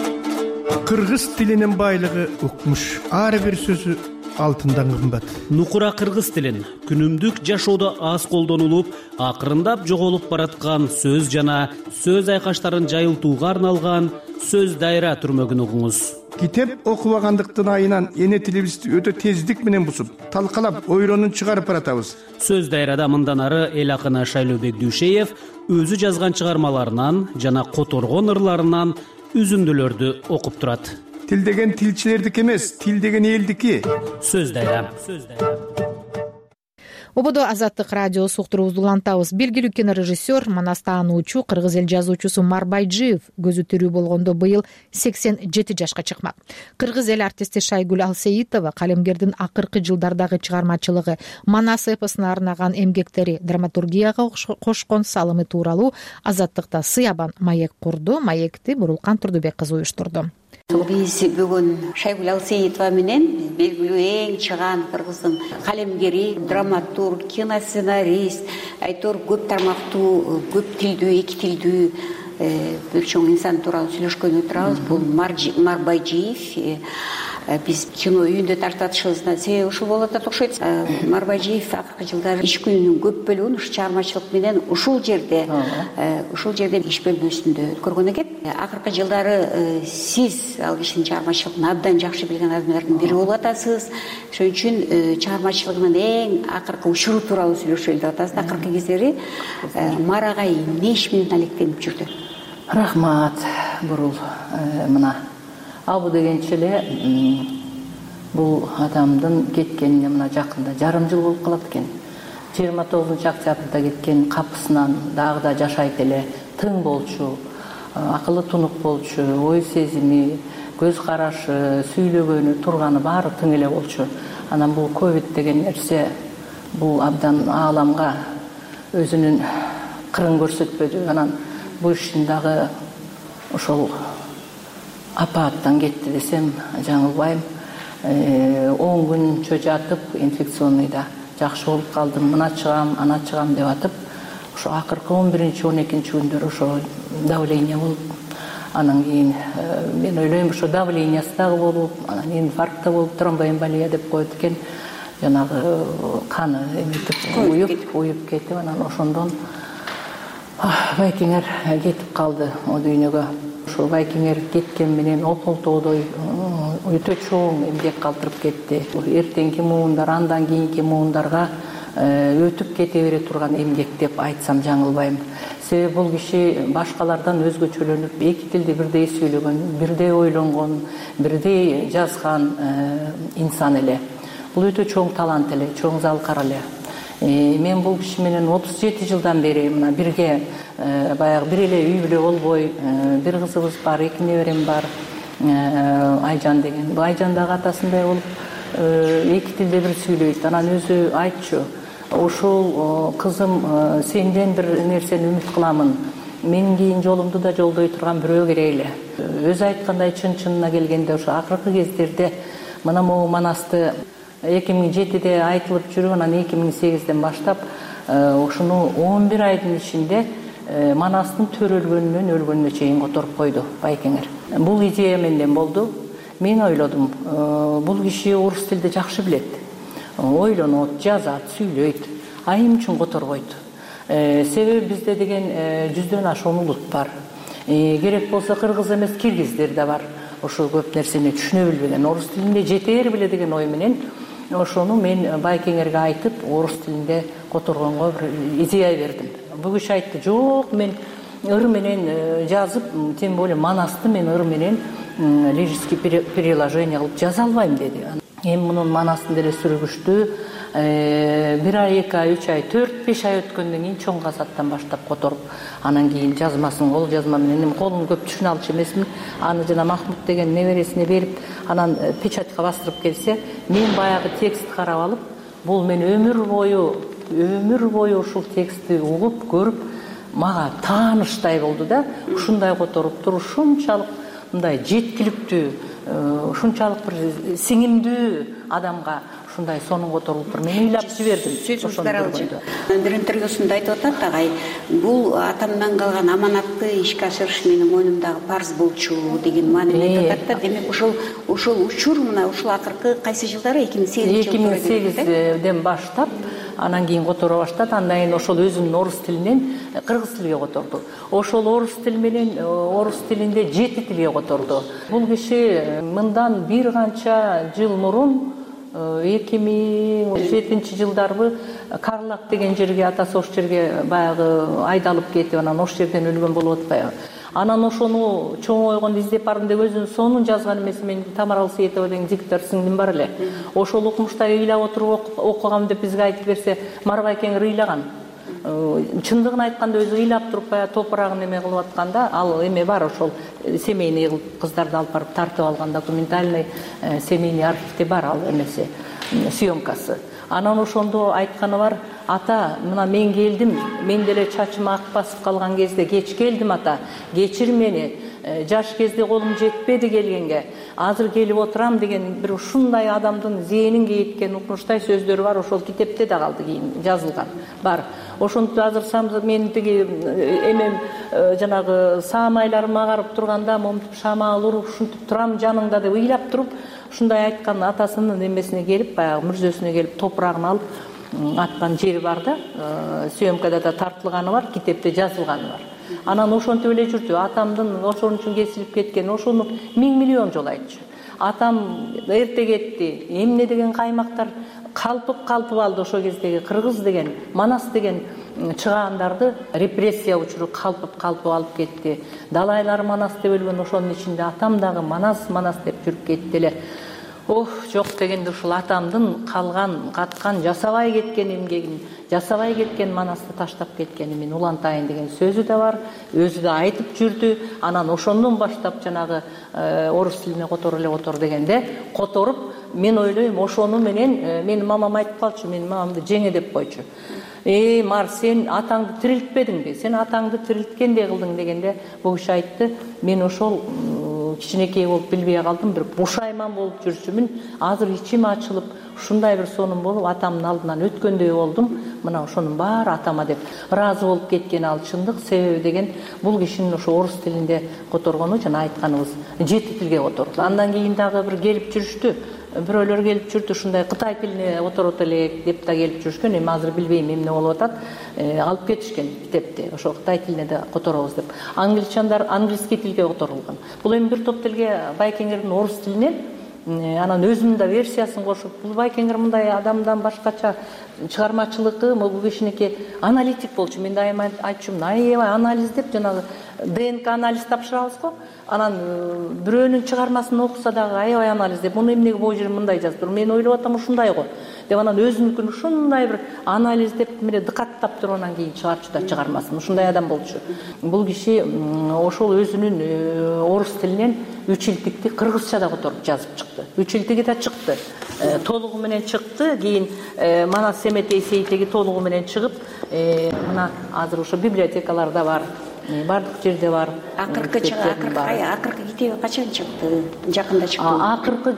Кыргыз тилинин байлыгы укмуш. Ар бир сөзү алтындан кымбат. Нукура кыргыз тилин күнүмдүк жашоодо аз колдонулуп, акырындап жоголуп бараткан сөз жана сөз айкаштарын жайылтууга арналган сөз дайра түрмөгүн угуңуз. Китеп окубагандыктын айынан эне тилибизди өтө тездик менен бусуп, талкалап, ойронун чыгарып баратабыз. Сөз дайрада мындан ары эл акыны Шайлообек Дүйшеев өзү жазган чыгармаларынан жана которгон ырларынан үзүндүлөрдү окуп турат. Тил деген тилчилердики эмес, тил деген элдики. Сөз дайра. Ободо Азаттык радиосу уктуруубузду улантабыз. Белгилүү кинорежиссер, манас таануучу кыргыз эл жазуучусу Марбайжиев көзү тирүү болгондо быйыл сексен жети жашка чыкмак. Кыргыз эл артисти Шайгүл Алсейитова калемгердин акыркы жылдардагы чыгармачылыгы, манас эпосуна арнаган эмгектери, драматургияга кошкон салымы тууралуу Азаттыкта сыябан маек курду. Маекти Бурулкан Турдубек кызы уюштурду. Биз бүгүн Шайгүл Алсейитова менен белгилүү эң чыгаан кыргыздын калемгери, драматург, киносценарист, айтор көп тармактуу, көп тилдүү, эки тилдүү бир чоң инсан тууралуу сүйлөшкөн отурабыз. Бул Марбайжиев. биз кино үйүндө тартатышыбыздын себеби ушул болуп атат окшойт. Марбажиев акыркы жылдары иш күнүнүн көп бөлүгүн ушу чыгармачылык менен ушул жерде ушул жерде иш бөлмөсүндө өткөргөн экен. Акыркы жылдары сиз ал кишинин чыгармачылыгын абдан жакшы билген адамдардын бири болуп атасыз. Ошон үчүн чыгармачылыгынын эң акыркы учуру тууралуу сүйлөшөлү деп атасыз. Акыркы кездери Марагай эмне иш менен алектенип жүрдү? Рахмат Бурул. Мына Абу дегенче эле бул адамдын кеткенине мына жакында жарым жыл болуп калат экен. жыйырма тогузунчу октябрда кеткен, капысынан дагы да жашайт эле, тың болчу, акылы тунук болчу, ой сезими, көз карашы, сүйлөгөнү, турганы баары тың эле болчу. Анан бул ковид деген нерсе бул абдан ааламга өзүнүн кырын көрсөтпөдү. Анан бул иштин дагы ошол апааттан кетти десем жаңылбайм. он күнчө жатып инфекционныйда жакшы болуп калдым, мына чыгам, ана чыгам деп атып, ошо акыркы он биринчи он экинчи күндөрү ошо давление болуп, анан кийин мен ойлойм ошо давлениясы дагы болуп, анан инфаркт да болуп, тромбоэмболия деп коет экен. Жанагы каны эметип уюп, уюп кетип, анан ошондон байкеңер кетип калды о дүйнөгө. Ошо байкеңер кеткен менен Ополтоодой өтө чоң эмгек калтырып кетти. Эртеңки муундар, андан кийинки муундарга өтүп кете бере турган эмгек деп айтсам жаңылбайм. Себеби бул киши башкалардан өзгөчөлөнүп, эки тилди бирдей сүйлөгөн, бирдей ойлонгон, бирдей жазган инсан эле. Бул өтө чоң талант эле, чоң залкар эле. Мен бул киши менен отуз жети жылдан бери мына бирге баягы бир эле үй бүлө болбой, бир кызыбыз бар, эки неберем бар, Айжан деген. Бул Айжан дагы атасындай болуп, эки тилде бир сүйлөйт. Анан өзү айтчу, ушул кызым сенден бир нерсени үмүт кыламын. Менин кийин жолумду да жолдой турган бирөө керек эле. Өзү айткандай чын-чынына келгенде ошо акыркы кездерде мына могу манасты эки миң жетиде айтылып жүрүп, анан эки миң сегизден баштап ошону он бир айдын ичинде манастын төрөлгөнүнөн өлгөнүнө чейин которуп койду байкеңер. Бул идея менден болду. Мен ойлодум, бул киши орус тилди жакшы билет. Ойлонот, жазат, сүйлөйт. А эмне үчүн которбойт? Себеби бизде деген жүздөн ашуун улут бар. Керек болсо кыргыз эмес, киргиздер да бар. Ошол көп нерсени түшүнө билбеген, орус тилинде жетер беле деген ой менен ошону мен байкеңерге айтып, орус тилинде которгонго бир идея бердим. Бул киши айтты, жок, мен ыр менен жазып, тем более манасты мен ыр менен лирический переложение кылып жаза албайм деди. Эми мунун манасын деле сүргүштү. Бир ай, эки ай, үч ай, төрт, беш ай өткөндөн кийин чоң казаттан баштап которуп, анан кийин жазмасын кол жазма менен, эми колун көп түшүнө алчу эмесмин. Аны жана Махмут деген небересине берип, анан печатька бастырып келсе, мен баягы текстти карап алып, бул мен өмүр бою, өмүр бою ушул текстти угуп, көрүп, мага тааныштай болду да. Ушундай которуп туруп, ушунчалык мындай жеткиликтүү, ушунчалык бир сиңимдүү адамга ушундай сонун которулуп туруп, мен ыйлап жибердим. Сөзүңүздү алчы. Бир интервьюсунда айтып атат, агай, бул атамдан калган аманатты ишке ашырыш менин мойнумдагы парз болчу деген маанини айтып атат да. Демек ушул ушул учур мына ушул акыркы кайсы жылдары эки миң сегизинчи эки миң сегизден баштап, анан кийин которо баштады. Андан кийин ошол өзүнүн орус тилинен кыргыз тилине которду. Ошол орус тили менен орус тилинде жети тилге которду. Бул киши мындан бир канча жыл мурун эки миң жетинчи жылдарбы Карлак деген жерге, атасы ошол жерге баягы айдалып кетип, анан ошол жерден өлгөн болуп атпайбы. Анан ошону чоң ойгонду издеп бардым деп өзүнүн сонун жазган эмеси. Мен Тамара Сейитова деген жигиттер сиңдим бар эле. Ошол окумушта ыйлап отуруп окугам деп бизге айтып берсе, Марбайкеңер ыйлаган. Чындыгын айтканда өзү ыйлап туруп баягы топурагын эме кылып атканда, ал эме бар, ошол семейный кылып кыздарды алып барып тартып алган документальный семейный архивде бар ал эмеси, съемкасы. Анан ошондо айтканы бар, ата, мына мен келдим, мен деле чачым ак басып калган кезде кеч келдим ата, кечир мени, жаш кезде колум жетпеди келгенге азыр келип отурам деген бир ушундай адамдын зээнин кейиткен укмуштай сөздөр бар. Ошол китепте да калды, кийин жазылган бар. Ошентип азыр мен тиги эмем жанагы саамайларым агарып турганда момтип шамал уруп ушинтип турам жаныңда деп ыйлап туруп ушундай айткан атасынын эмесине келип, баягы мүрзөсүнө келип топурагын алып аткан жери бар да, съемкада да тартылганы бар, китепте жазылганы бар. Анан ошентип эле жүрдү. Атамдын ошон үчүн кесилип кеткен, ошону миң миллион жолу айтчу. Атам эрте кетти. Эмне деген каймактар калпып калпып алды ошол кездеги кыргыз деген, манас деген чыгаандарды репрессия учуру калпып калпып алып кетти. Далайлар манас деп өлгөн, ошонун ичинде атам дагы манас манас деп жүрүп кетти эле. Ох, жок дегенде ушул атамдын калган, каткан, жасабай кеткен эмгегин, жасабай кеткен манасты таштап кеткени мен улантайын деген сөзү да бар, өзү да айтып жүрдү. Анан ошондон баштап жанагы орус тилине которо эле котор дегенде которуп, мен ойлойм ошону менен менин мамам айтып калчу, менин мамамды жеңе деп койчу. Эй, Мар, сен атаңды тирилтпедиңби? Сен атаңды тирилткендей кылдың дегенде бул киши айтты, мен ошол кичинекей болуп билбей калдым, бир бушайман болуп жүрчүмүн. Азыр ичим ачылып, ушундай бир сонун болуп атамдын алдынан өткөндөй болдум. Мына ошонун баары атама деп ыраазы болуп кеткен ал чындык. Себеби деген бул кишинин ошо орус тилинде которгону жана айтканыбыз жети тилге которду. Андан кийин дагы бир келип жүрүштү. Бирөөлөр келип жүрдү, ушундай Кытай тилине которот элек деп да келип жүрүшкөн. Эми азыр билбейм эмне болуп атат. Алып кетишкен китепти. Ошо Кытай тилине да которобуз деп. Англичандар английский тилге которулган. Бул эми бир топ тилге Байкеңердин орус тилинен анан өзүнүн да версиясын кошуп, бул Байкеңер мындай адамдан башкача чыгармачылыгы, бул кишинеки аналитик болчу. Мен дайыма айтчумун, аябай анализ деп жанагы ДНК анализ тапшырабыз го. Анан бирөөнүн чыгармасын окуса дагы аябай анализ деп, муну эмнеге бул жерин мындай жаздыр? Мен ойлоп атам ушундай го деп, анан өзүнүкүн ушундай бир анализ деп мына дыкаттап туруп анан кийин чыгарчу да чыгармасын. Ушундай адам болчу. Бул киши ошол өзүнүн орус тилинен үч илтикти кыргызча да которуп жазып чыкты. Үч илтиги да чыкты. Толугу менен чыкты. Кийин Манас Семетей Сейтеги толугу менен чыгып, мына азыр ошо библиотекаларда бар. Бардык жерде бар. Акыркы чыга, акыркы китеби качан чыкты? Жакында чыкты. Акыркы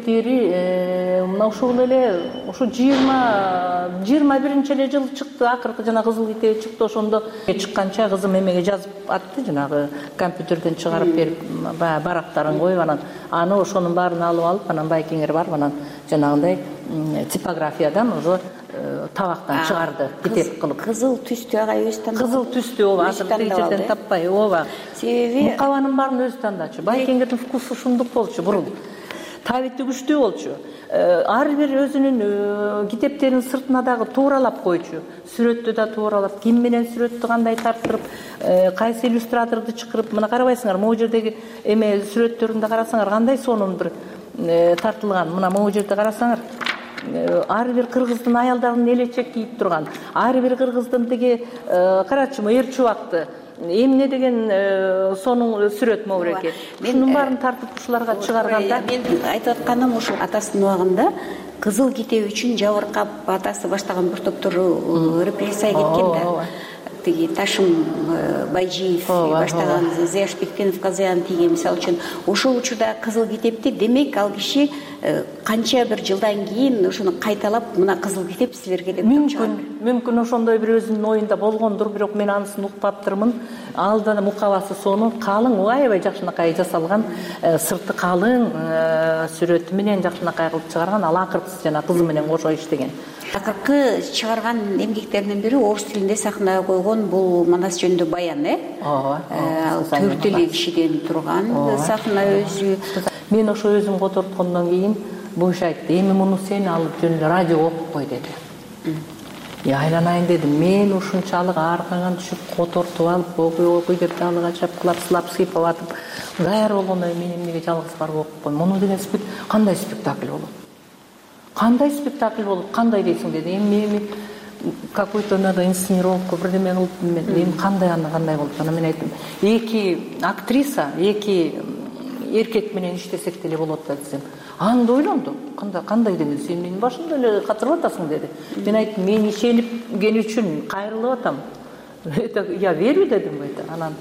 китептери мына ушул эле ошо жыйырма жыйырма биринчи эле жыл чыкты. Акыркы жана кызыл китеби чыкты. Ошондо чыкканча кызым эмеге жазып атты, жанагы компьютерден чыгарып берип, баягы барактарын коюп, анан аны ошонун баарын алып алып, анан Байкеңер барып, анан жанагындай типографиядан уже табактан чыгарды, китеп кылып. Кызыл түстү агай өзү тандады. Кызыл түстү, ооба, азыр тиги жерден таппай, ооба. Себеби мукабанын баарын өзү тандачу. Байкеңердин вкусу ушундук болчу бурун. Табити күчтүү болчу. Ар бир өзүнүн китептеринин сыртына дагы тууралап койчу. Сүрөттү да тууралап, ким менен сүрөттү кандай тартырып, кайсы иллюстраторду чакырып, мына карабайсыңар, могу жердеги эме сүрөттөрүндө карасаңар кандай сонун бир тартылган. Мына могу жерде карасаңар, ар бир кыргыздын аялдарын элечек кийип турган, ар бир кыргыздын тиги карачымы эр чубакты эмне деген сонун сүрөт могуреке. Ушунун баарын тартып ушуларга чыгарганда, мен айтып атканым ушул атасынын убагында кызыл китеп үчүн жабыркап атасы баштаган бир топтору репрессияга кеткен да. Тиги Ташым Байжиев баштаган, Зияш Бекенов казыян тиген мисалы үчүн ошол учурда кызыл китепти, демек ал киши канча бир жылдан кийин ошону кайталап, мына кызыл китеп силерге деп мүмкүн, мүмкүн ошондой бир өзүнүн оюнда болгондур, бирок мен анысын укпаптырмын. Алда мукабасы сонун, калың, аябай жакшынакай жасалган, сырты калың сүрөтү менен жакшынакай кылып чыгарган. Ал акыркысы жана кызы менен кошо иштеген. Акыркы чыгарган эмгектеринин бири орус тилинде сахнага койгон бул Манас жөнүндө баян, э? Ооба. Төрт эле кишиден турган сахна өзү. Мен ошо өзүм которткондон кийин бул киши айтты, эми муну сен алып жөн эле радиого окуп кой деди. Я айланайын дедим. Мен ушунчалык аркаңан түшүп котортуп алып, окуй окуй деп дагы чапкылап, сылап сыйпап атып, даяр болгондон кийин мен эмнеге жалгыз барып окуп койм? Муну деген кандай спектакль болот? Кандай спектакль болуп, кандай дейсиң деди. Эми эми какой-то надо инсценировку бирдеме кылып, мен кандай аны кандай болуп? Анан мен айттым, эки актриса, эки эркек менен иштесек деле болот да десем. Анда ойлонду. Кандай кандай деген, сен менин башымда эле катырып атасың деди. Мен айттым, мен ишенип кел үчүн кайрылып атам. Это я верю дедим это. Анан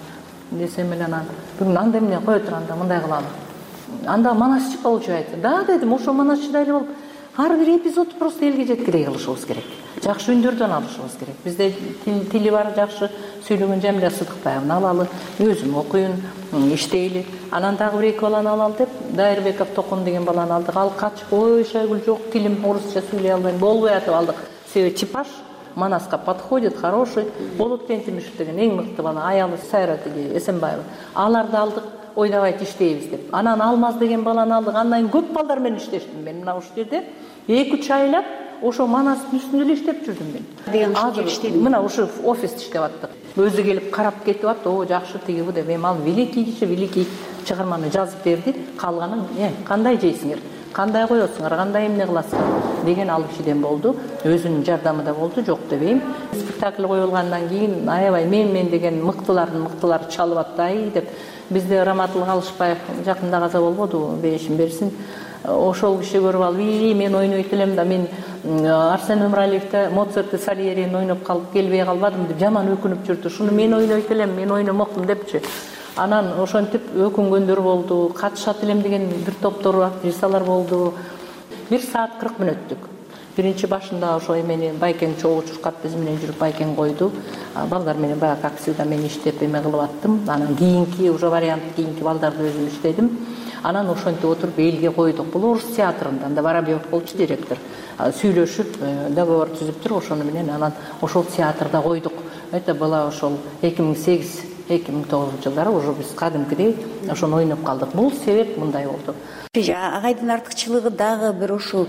десем эле анан бүгүн анда эмне кое тур, анда мындай кылалы, анда манасчы получается. Да дедим, ошо манасчыдай эле болуп ар бир эпизодду просто элге жеткирей кылышыбыз керек, жакшы үндөрдөн алышыбыз керек. Бизде тили бар, жакшы сүйлөгөн Жамиля Сыдыкбаеваны алалы, өзүм окуйун, иштейли. Анан дагы бир эки баланы алалы деп Дайырбеков Токун деген баланы алдык. Ал качып, ой Шайгүл жок, тилим орусча сүйлөй албайм, болбой атып алдык. Себеби типаж Манаска подходит, хороший. Болотбек Тимишев деген эң мыкты бала, аялы Сайра тиги Эсенбаева. Аларды алдык, ойдабай иштейбиз деп. Анан Алмаз деген баланы алдык. Андан кийин көп балдар менен иштештим мен мына ушул жерде. эки үч айлап ошо Манастын үстүндө эле иштеп жүрдүм мен. Азыр мына ушу офисте иштеп аттык. Өзү келип карап кетип атты, о жакшы тиги бу деп. Эми ал великий киши, великий чыгарманы жазып берди. Калганын кандай жейсиңер, кандай коесуңар, кандай эмне кыласыңар деген ал кишиден болду. Өзүнүн жардамы да болду, жок дебейм. Спектакль коюлгандан кийин аябай мен мен деген мыктылардын мыктылары чалып аттай деп. Бизде Раматыл Калышбаев жакында каза болбодубу, бешин берсин. Ошол киши көрүп алып, "И, мен ойнойт элем да, мен Арсен Өмүралиевде Моцарт и Сальерини ойноп калып келбей калбадым" деп жаман өкүнүп жүрдү. Шуну мен ойнойт элем, мен ойномокмун депчи. Анан ошентип өкүнгөндөр болду. Катышат элем деген бир топтор актрисалар болду. бир саат кырк мүнөттүк. Биринчи башында ошо эмени Байкең чогуу чуркап биз менен жүрүп Байкең койду. Балдар менен баягы как всегда мен иштеп эме кылып аттым. Анан кийинки уже вариант кийинки балдарды өзүм иштедим. Анан ошентип отуруп элге койдук. Бул орус театрында, анда Воробьев болчу директор. Сүйлөшүп, договор түзүптүр, ошону менен анан ошол театрда койдук. Это было ошол эки миң сегиз эки миң тогуз жылдары уже биз кадимкидей ошону ойноп калдык. Бул себеп мындай болду. Агайдын артыкчылыгы дагы бир ушул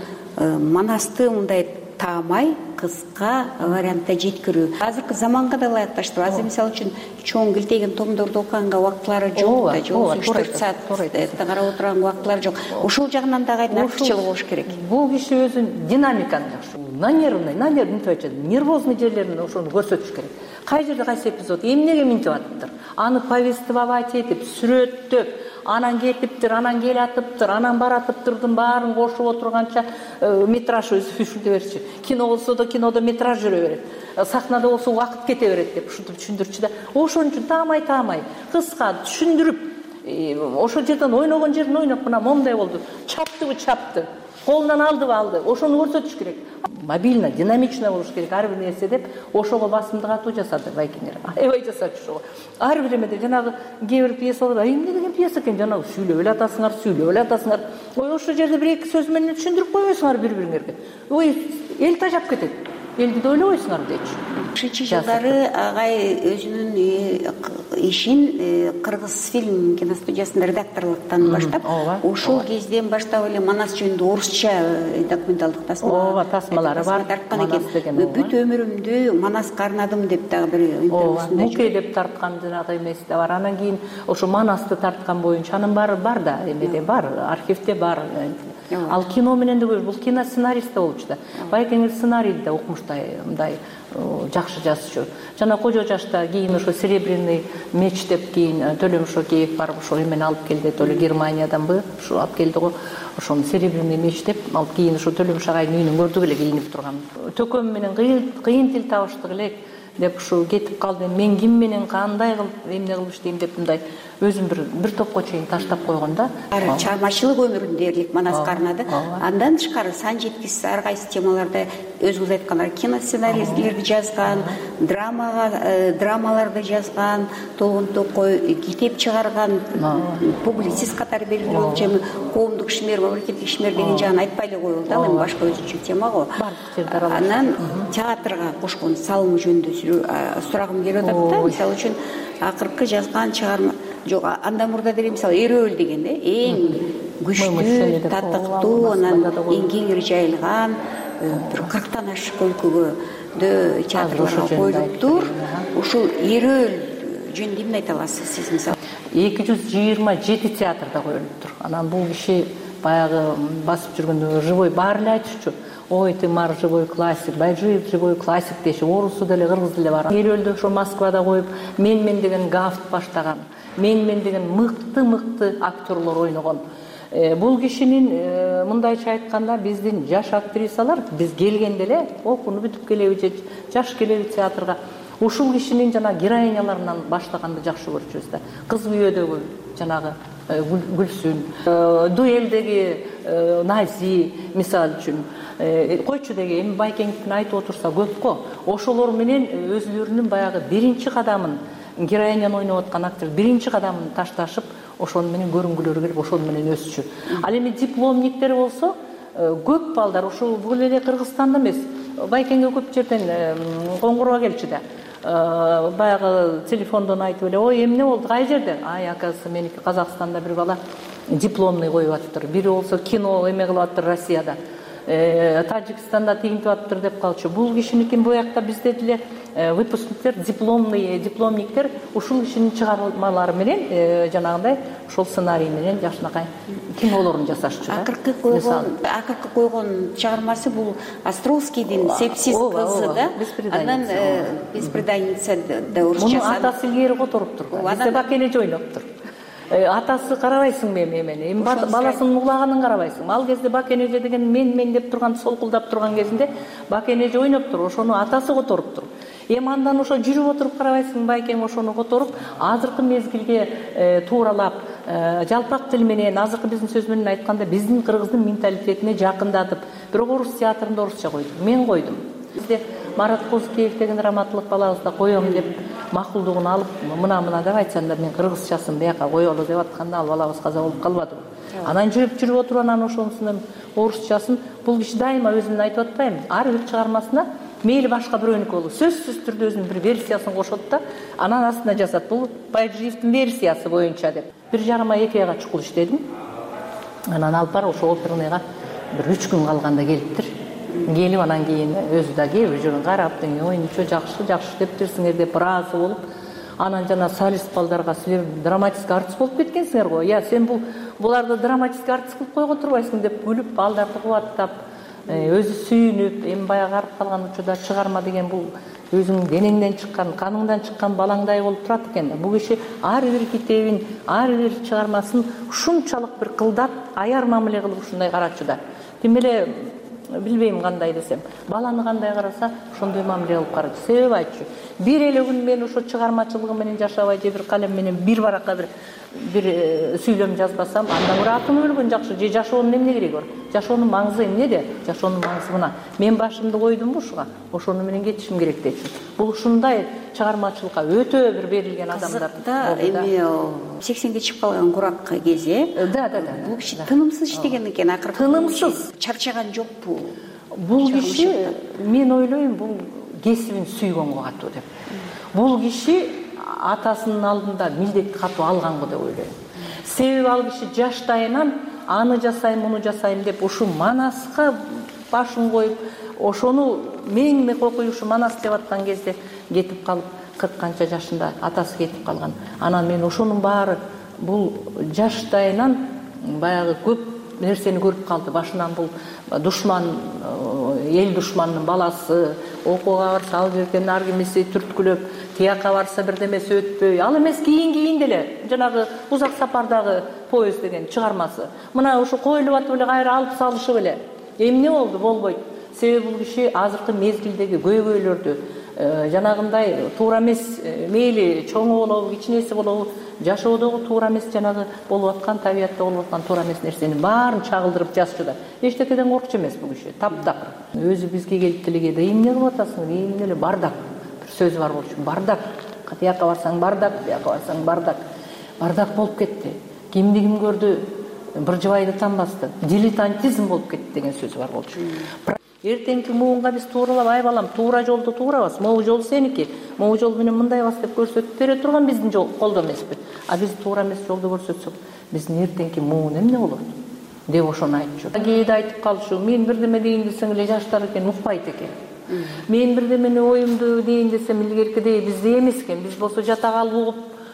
Манасты мындай таамай кыска вариантта жеткирүү. Азыркы заманга да ылайыкташтыруу. Азыр мисалы үчүн чоң килтеген томдорду окуганга убактылары жок да, жок үч төрт саат карап отурган убактылары жок. Ошол жагынан да агайдын артыкчылыгы болуш керек. Бул киши өзүнүн динамиканы жакшы, на нервный, на нервный, нервозный жерлерин ошону көрсөтүш керек. Кай жерде кайсы эпизод эмнеге минтип атыптыр, аны повествовать этип, сүрөттөп, анан кетиптир, анан келатыптыр, анан баратыптырдын баарын кошуп отурганча метраж өзү ушунтип берчи. Кино болсо да кинодо метраж жүрө берет. Сахнада болсо убакыт кете берет деп ушинтип түшүндүрчү да. Ошон үчүн таамай таамай кыска түшүндүрүп, ошол жерден ойногон жерин ойноп мына момундай болду. Чаптыбы чапты. Колунан алдыбы алды. Ошону көрсөтүш керек. Мобильно, динамично болуш керек ар бир нерсе деп ошого басымдык атуу жасады Байкеңер. Аябай жасачу ошого. Ар бир эмеде жанагы кээ бир пьесаларда эмне деген пьеса экен, жанагы сүйлөп эле атасыңар, сүйлөп эле атасыңар. Ой, ошол жерде бир эки сөз менен түшүндүрүп койбойсуңар бири-бириңерге. Ой, эл тажап кетет. Элди да ойлобойсуңар дечи. Ушинчи жылдары агай өзүнүн ишин Кыргыз фильм киностудиясында редакторлуктан баштап, ошол кезден баштап эле Манас жөнүндө орусча документалдык тасма тасмалары бар. Бүт өмүрүмдү Манаска арнадым деп дагы бир интервьюсунда Муке деп тарткан жанагы эмеси да бар. Анан кийин ошо Манасты тарткан боюнча анын баары бар да, эмеде бар, архивде бар. Ал кино менен да бул кино сценарист да болчу да. Байкеңер сценарийди да укмуштай, мындай жакшы жазчу. Жана кожо жашта кийин ошо Серебряный меч деп кийин Төлөм Шокеев барып ошо эмени алып келди, Төлө Германияданбы, ошо алып келди го. Ошону Серебряный меч деп алып кийин ошо Төлөм Шагайдын үйүнүн көрдүк эле кийинип турган. Төкөм менен кыйын тил табыштык элек деп ушу кетип калды. Мен ким менен кандай кылып эмне кылып иштейм деп мындай өзүм бир бир топко чейин таштап койгон да. Чыгармачылык өмүрүн дээрлик Манаска арнады. Андан тышкары сан жеткис ар кайсы темаларда өзүңүз айткандай кино сценарийлерди жазган, драмага драмаларды жазган, Толгон Токой китеп чыгарган, публицист катары белгилүү болчу. Эми коомдук ишмер, мамлекеттик ишмер деген жагын айтпай эле коелу да, эми башка өзүнчө тема го. Анан театрга кошкон салымы жөнүндө сурагым келип атат да. Мисалы үчүн акыркы жазган чыгарма жок, андан мурда деле мисалы Эрөөл деген да, эң күчтүү, татыктуу, анан эң кеңири жайылган бир кырктан ашык өлкөгө театрларга коюлуптур. Ушул Эрөөл жөнүндө эмне айта аласыз сиз мисалы? эки жүз жыйырма жети театрда коюлуптур. Анан бул киши баягы басып жүргөндө живой баары эле айтышчу. Ой, Тымар живой классик, Байжиев живой классик деши, орусу деле, кыргыз деле бар. Эрөөлдө ошо Москвада коюп, мен мен деген гафт баштаган, мен мен деген мыкты-мыкты актерлор ойногон. Бул кишинин мындайча айтканда биздин жаш актрисалар биз келгенде эле окууну бүтүп келеби же жаш келеби театрга. ушул кишинин жанагы героиняларынан баштаганды жакшы көрчүбүз да. Кыз күйөөдөгү жанагы Гүлсүн, дуэлдеги Нази мисалы үчүн, койчу деги эми Байкеңдикин айтып отурса көп го. Ошолор менен өзүлөрүнүн баягы биринчи кадамын, героиняны ойноп аткан актер биринчи кадамын ташташып, ошону менен көрүнгүлөрү келип, ошону менен өсчү. Ал эми дипломниктер болсо көп балдар ушул бул эле Кыргызстанда эмес, Байкеңге көп жерден коңгуроо келчү да. Баягы телефондон айтып эле, ой эмне болду, кай жерде? Ай, акасы, меники Казакстанда бир бала дипломный коюп атыптыр. Бири болсо кино эме кылып атыптыр Россияда. Тажикстанда тигинтип атыптыр деп калчу. Бул кишиникин буякта бизде деле выпускниктер, дипломный, дипломниктер ушул кишинин чыгармалары менен жанагындай ошол сценарий менен жакшынакай кинолорун жасашчу да. Акыркы койгон, акыркы койгон чыгармасы бул Островскийдин Сепсиз кызы да. Анан бесприданница да орусча. Мунун атасы илгери которуптур. Бизде Бакенеж ойноптур. Атасы карабайсың эми эмени, эми баласынын углаганын карабайсың. Ал кезде Бакенеже деген мен мен деп турган, солкулдап турган кезинде Бакенеже ойноптур, ошону атасы которуптур. Эми андан ошо жүрүп отуруп карабайсың, Байкең ошону которуп, азыркы мезгилге тууралап, жалпак тил менен, азыркы биздин сөз менен айтканда, биздин кыргыздын менталитетине жакындатып, бирок орус театрында орусча койду. Мен койдум. Бизде Марат Козыкеев деген раматтылык балабызда коем деп макулдугун алып, мына-мына деп айтсанда, мен кыргызчасын бияка коелу деп атканда, ал балабыз каза болуп калбады. Анан жүрүп-жүрүп отуруп, анан ошонусунун орусчасын, бул киши дайыма өзүн айтып атпайбы? Ар бир чыгармасына мейли башка бирөөнүкү болду, сөзсүз түрдө өзүнүн бир версиясын кошот да, анан астына жазат. Бул Байжиевдин версиясы боюнча деп. Бир жарым ай, эки айга чукул иштедим. Анан алып барып ошо оперныйга бир үч күн калганда келиптир. Келип анан кийин өзү да кээ жүрүн карап, ой ничего жакшы, жакшы дептирсиңер деп ыраазы болуп, анан жана солист балдарга силер драматический артист болуп кеткенсиңер го. Я сен бул буларды драматический артист кылып койгон турбайсың деп күлүп, балдарды кубаттап, өзү сүйүнүп, эми баягы арып калган учурда чыгарма деген бул өзүңүн денеңден чыккан, каныңдан чыккан балаңдай болуп турат экен. Бул киши ар бир китебин, ар бир чыгармасын ушунчалык бир кылдат, аяр мамиле кылып ушундай карачу да. Тим эле билбейм кандай десем, баланы кандай караса, ошондой мамиле кылып карачу. Себеби айтчу, бир эле күн мен ошо чыгармачылыгым менен жашабай, же бир калем менен бир баракка бир бир сүйлөм жазбасам, андан көрө атым өлгөн жакшы. Же жашоонун эмне кереги бар? Жашоонун маңызы эмнеде? Жашоонун маңызы мына. Мен башымды койдумбу ушуга, ошону менен кетишим керек дечү. Бул ушундай чыгармачылыкка өтө бир берилген адамдар. Кызыкта эми сексенге чыгып калган курак кези. Да, да, да. Бул киши тынымсыз иштеген экен, акыркы. Тынымсыз. Чарчаган жокпу? Бул киши, мен ойлойм, бул кесибин сүйгөн го катуу деп. Бул киши атасынын алдында милдетти катуу алган го деп ойлойм. Себеби ал киши жаштайынан аны жасайм, муну жасайм деп ушу Манаска башын коюп, ошону меңмек окуй ушу Манас деп аткан кезде кетип калып, кырк канча жашында атасы кетип калган. Анан мен ошонун баары бул жаштайынан баягы көп нерсени көрүп калды. Башынан бул душман, эл душманынын баласы, окууга барса ал жерден аргы эмеси түрткүлөп, тияка барса бирдемеси өтпөй, ал эмес кийин-кийин деле жанагы узак сапардагы поезд деген чыгармасы. Мына ушу коюлуп атып эле кайра алып салышып эле. Эмне болду? Болбойт. Себеби бул киши азыркы мезгилдеги көйгөйлөрдү жанагындай туура эмес, мейли чоңу болобу, кичинеси болобу, жашоодогу туура эмес жанагы болуп аткан, табиятта болуп аткан туура эмес нерсени баарын чагылдырып жазчу да. Эчтекеден коркчу эмес бул киши. Таптакыр. Өзү бизге келип делеге, эмне кылып атасың? Эмне эле бардак. Бир сөзү бар болчу. Бардак. Тияка барсаң бардак, бияка барсаң бардак. Бардак болуп кетти. Кимди ким көрдү? Бир жыбайды танбасты. Дилетантизм болуп кетти деген сөзү бар болчу. Эртеңки муунга биз тууралап, ай балам, туура жолду туурабас, могу жол сеники, могу жол менен мындай бас деп көрсөтүп бере турган биздин жол колдо эмеспи. А биз туура эмес жолду көрсөтсөк, биздин эртеңки муун эмне болот деп ошону айтчу. Кээде айтып калчу, мен бирдеме дейин десең эле жаштар экен, укпайт экен. Мен бирдемени оюмду дейин десем илгеркидей бизде эмес экен. Биз болсо жатак угуп,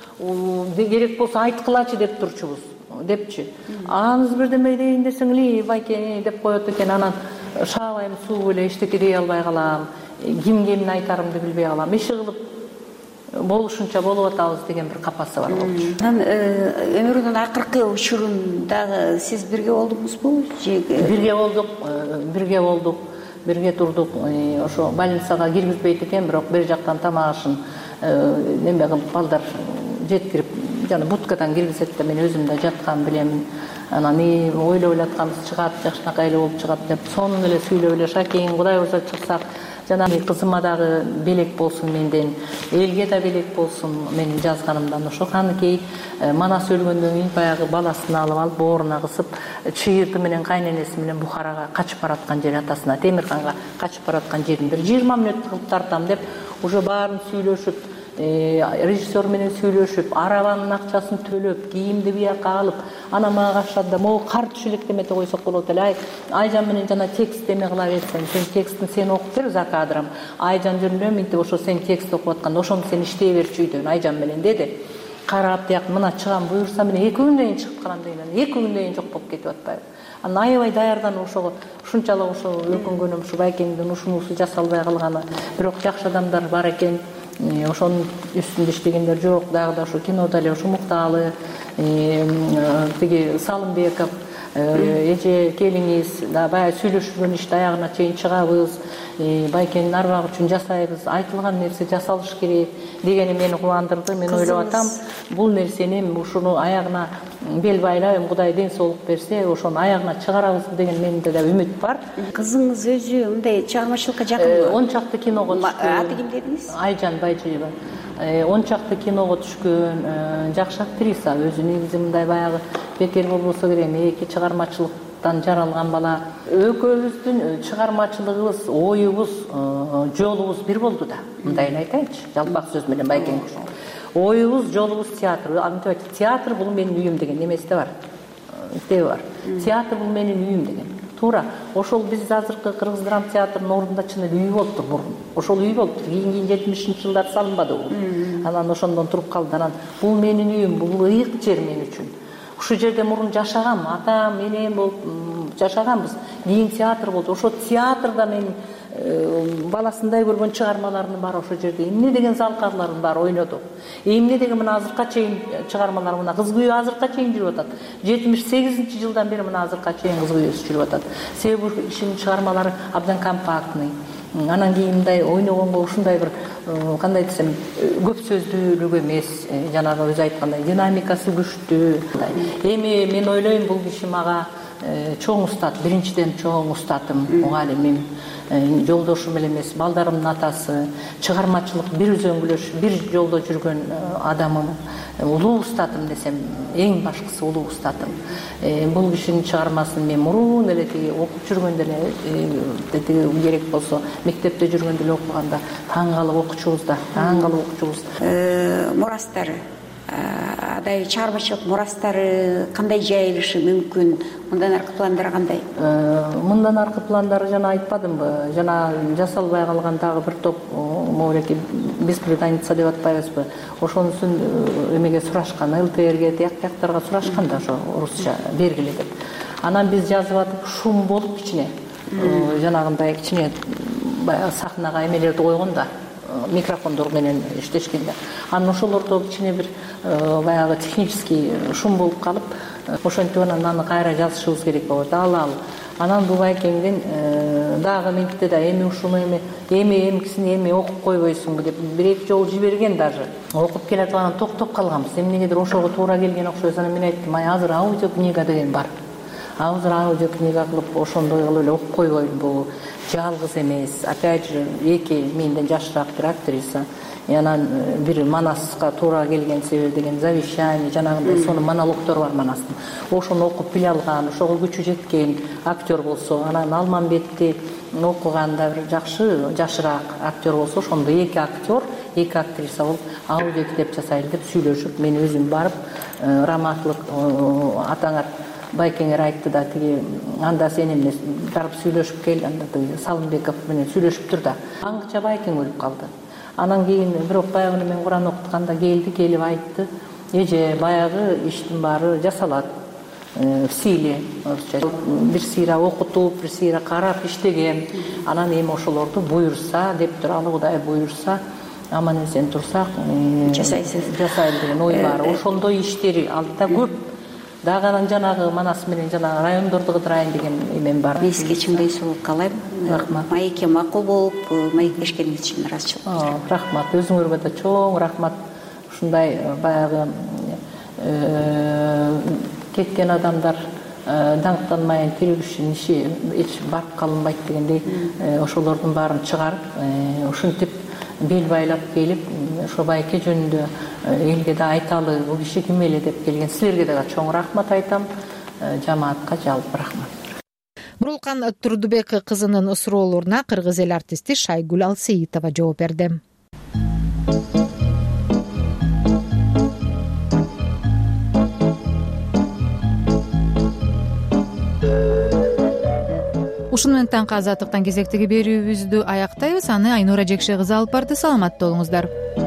керек болсо айткылачы деп турчубуз, депчи. Аныз бирдеме дейин десең эле байке деп коет экен. Анан шаабайм суу эле эчтеке дей албай калам, кимге эмне айтарымды билбей калам, иши кылып болушунча болуп атабыз деген бир капасы бар болчу. Анан өмүрүнүн акыркы учурунда сиз бирге болдуңузбу? Бирге болдук, бирге болдук. бирге турдук. Ошо больницага киргизбейт экен, бирок бер жактан тамак ашын неме кылып балдар жеткирип жана будкадан киргизет да мен өзүм да жаткан билемин. Анан ойлоп эле атканбыз, чыгат, жакшынакай эле болуп чыгат деп сонун эле сүйлөп эле шакейин Кудай болсо чыксак жана кызыма дагы белек болсун менден, элге да белек болсун менин жазганымдан. Ошо каныкей Манас өлгөндөн кийин баягы баласын алып алып бооруна кысып чыйырты менен кайненеси менен Бухарага качып бараткан жери, атасына Темирханга качып бараткан жерин бир жыйырма мүнөт кылып тартам деп уже баарын сүйлөшүп, режиссер менен сүйлөшүп, арабанын акчасын төлөп, кийимди бияка алып, ана мага кашады да могу кар түшө электемете койсок болот эле. Ай, Айжан менен жана текст эме кыла берсең, сен текстин сен окуп бер за кадрым. Айжан жүрүнө минтип ошо сен текст окуп атканда ошону сен иштей берчи үйдөн Айжан менен деди. Карап тияк мына чыгам буюрса мен эки күндөн кийин чыгып калам деген. эки күндөн кийин жок болуп кетип атпайбы. Анан аябай даярданып ошого ушунчалык ошо өкүнгөнүм ушу Байкеңдин ушунусу жасалбай калганы. Бирок жакшы адамдар бар экен. Ошонун үстүндө иштегендер жок. Дагы да ошо кинода эле ошо Мукталы, тиги Салымбеков, эже келиңиз да баягы сүйлөшүлгөн ишти аягына чейин чыгабыз, Байкеңдин арбагы үчүн жасайбыз, айтылган нерсе жасалыш керек дегени мени кубандырды. Мен ойлоп атам, бул нерсени ушуну аягына бел байлайм, Кудай ден соолук берсе, ошону аягына чыгарабыз деген менде да үмүт бар. Кызыңыз өзү мындай чыгармачылыкка жакынбы? он чакты киного түшкөн. Аты ким дедиңиз? Айжан Байжиева. он чакты киного түшкөн, жакшы актриса. Өзү негизи мындай баягы бекер болбосо керек, эки чыгармачылыктан жаралган бала. Экөөбүздүн чыгармачылыгыбыз, оюбуз, жолубуз бир болду да. Мындай эле айтайынчы, жалпак сөз менен Байкең. Оюбуз, жолубуз театр. Антип айтты, театр бул менин үйүм деген немеси бар. Китеби бар. Театр бул менин үйүм деген. Туура. Ошол биз азыркы Кыргыз драма театрынын ордунда чын эле үй болуптур мурун. Ошол үй болуптур. Кийин кийин жетимишинчи жылдары салынбады бул. Анан ошондон туруп калды. Анан бул менин үйүм, бул ыйык жер мен үчүн. Ушул жерде мурун жашагам, атам менен болуп жашаганбыз. Кийин театр болду. Ошо театрда мен баласындай көргөн чыгармалардын баары ошол жерде. Эмне деген залкарлардын баары ойнодук. Эмне деген мына азыркка чейин чыгармалар, мына Кыз күйөө азыркка чейин жүрүп атат. жетимиш сегизинчи жылдан бери мына азыркка чейин Кыз күйөөсү жүрүп атат. Себеби ишинин чыгармалары абдан компактный. Анан кийин мындай ойногонго ушундай бир кандай десем, көп сөздүүлүк эмес, жанагы өзү айткандай динамикасы күчтүү. Эми мен ойлойм бул киши мага чоң устат, биринчиден чоң устатым, мугалимим, жолдошум эле эмес, балдарымдын атасы, чыгармачылык бир үзөңгүлөш, бир жолдо жүргөн адамым, улуу устатым десем, эң башкысы улуу устатым. Бул кишинин чыгармасын мен мурун эле тиги окуп жүргөндө эле керек болсо, мектепте жүргөндө эле окуганда таң калып окучубуз да, таң калып окучубуз. Мурастары, адай чыгармачылык мурастары кандай жайылышы мүмкүн? Мындан аркы пландары кандай? Мындан аркы пландары жана айтпадымбы? Жана жасалбай калган дагы бир топ могулеки беспреданница деп атпайбызбы? Ошонусун эмеге сурашкан, ЛТРге, тияк тияктарга сурашкан да ошо орусча бергиле деп. Анан биз жазып атып шум болуп кичине, жанагындай кичине баягы сахнага эмелерди койгон да, микрофондор менен иштешкенде. Анан ошолордо кичине бир баягы технический шум болуп калып, ошентип анан аны кайра жазышыбыз керек болот. Ал ал. Анан бул Байкеңдин дагы ментипте да эми ушуну эми эми эмкисин эми окуп койбойсуңбу деп бир эки жолу жиберген даже. Окуп келатып анан токтоп калганбыз. Эмнегедир ошого туура келген окшойт. Анан мен айттым, ай азыр аудио книга деген бар. Азыр аудио книга кылып ошондой кылып эле окуп койбоймунбу? Жалгыз эмес. Опять же, эки менден жашыраак бир актриса. Анан бир Манаска туура келген себеби деген завещание, жанагындай сонун монологдор бар Манастын. Ошону окуп биле алган, ошого күчү жеткен актер болсо, анан Алмамбетти окуганда бир жакшы, жашыраак актер болсо, ошондо эки актер, эки актриса болуп аудио китеп жасайлы деп сүйлөшүп, мен өзүм барып, раматлык атаңар Байкеңер айтты да, тиги анда сен эмне барып сүйлөшүп кел, анда тиги Салымбеков менен сүйлөшүптүр да. Аңгыча Байкең өлүп калды. Анан кийин бирок баягы мен Куран окутканда келди, келип айтты, эже баягы иштин баары жасалат. В силе, бир сыйра окутуп, бир сыйра карап иштеген. Анан эми ошолорду буйрса дептир, аны Кудай буйрса, аман эсен турсак, жасайсыз, жасайлы деген ой бар. Ошондой иштери алдыда көп. дагы анан жанагы Манас менен жанагы райондорду кыдырайын деген эмем бар. Мен сизге чын кыйсылык каалайм. Рахмат. Маекке макул болуп маектешкениңиз үчүн ыраазычылык. Рахмат. Өзүңөргө да чоң рахмат. Ушундай баягы кеткен адамдар даңктанмайын тирүүчүнүн иши эч барып калынбайт дегендей ошолордун баарын чыгарып ушинтип бел байлап келип ошо байке жөнүндө элге да айталы, бул киши ким эле деп келген силерге дагы чоң рахмат айтам, жамаатка жалпы рахмат. Бурулкан Турдубек кызынын суроолоруна кыргыз эл артисти Шайгүл Алсейитова жооп берди. Ушуну менен таңкы азаттыктан кезектеги берүүбүздү аяктайбыз. Аны Айнура Жекше кызы алып барды. Саламатта болуңуздар.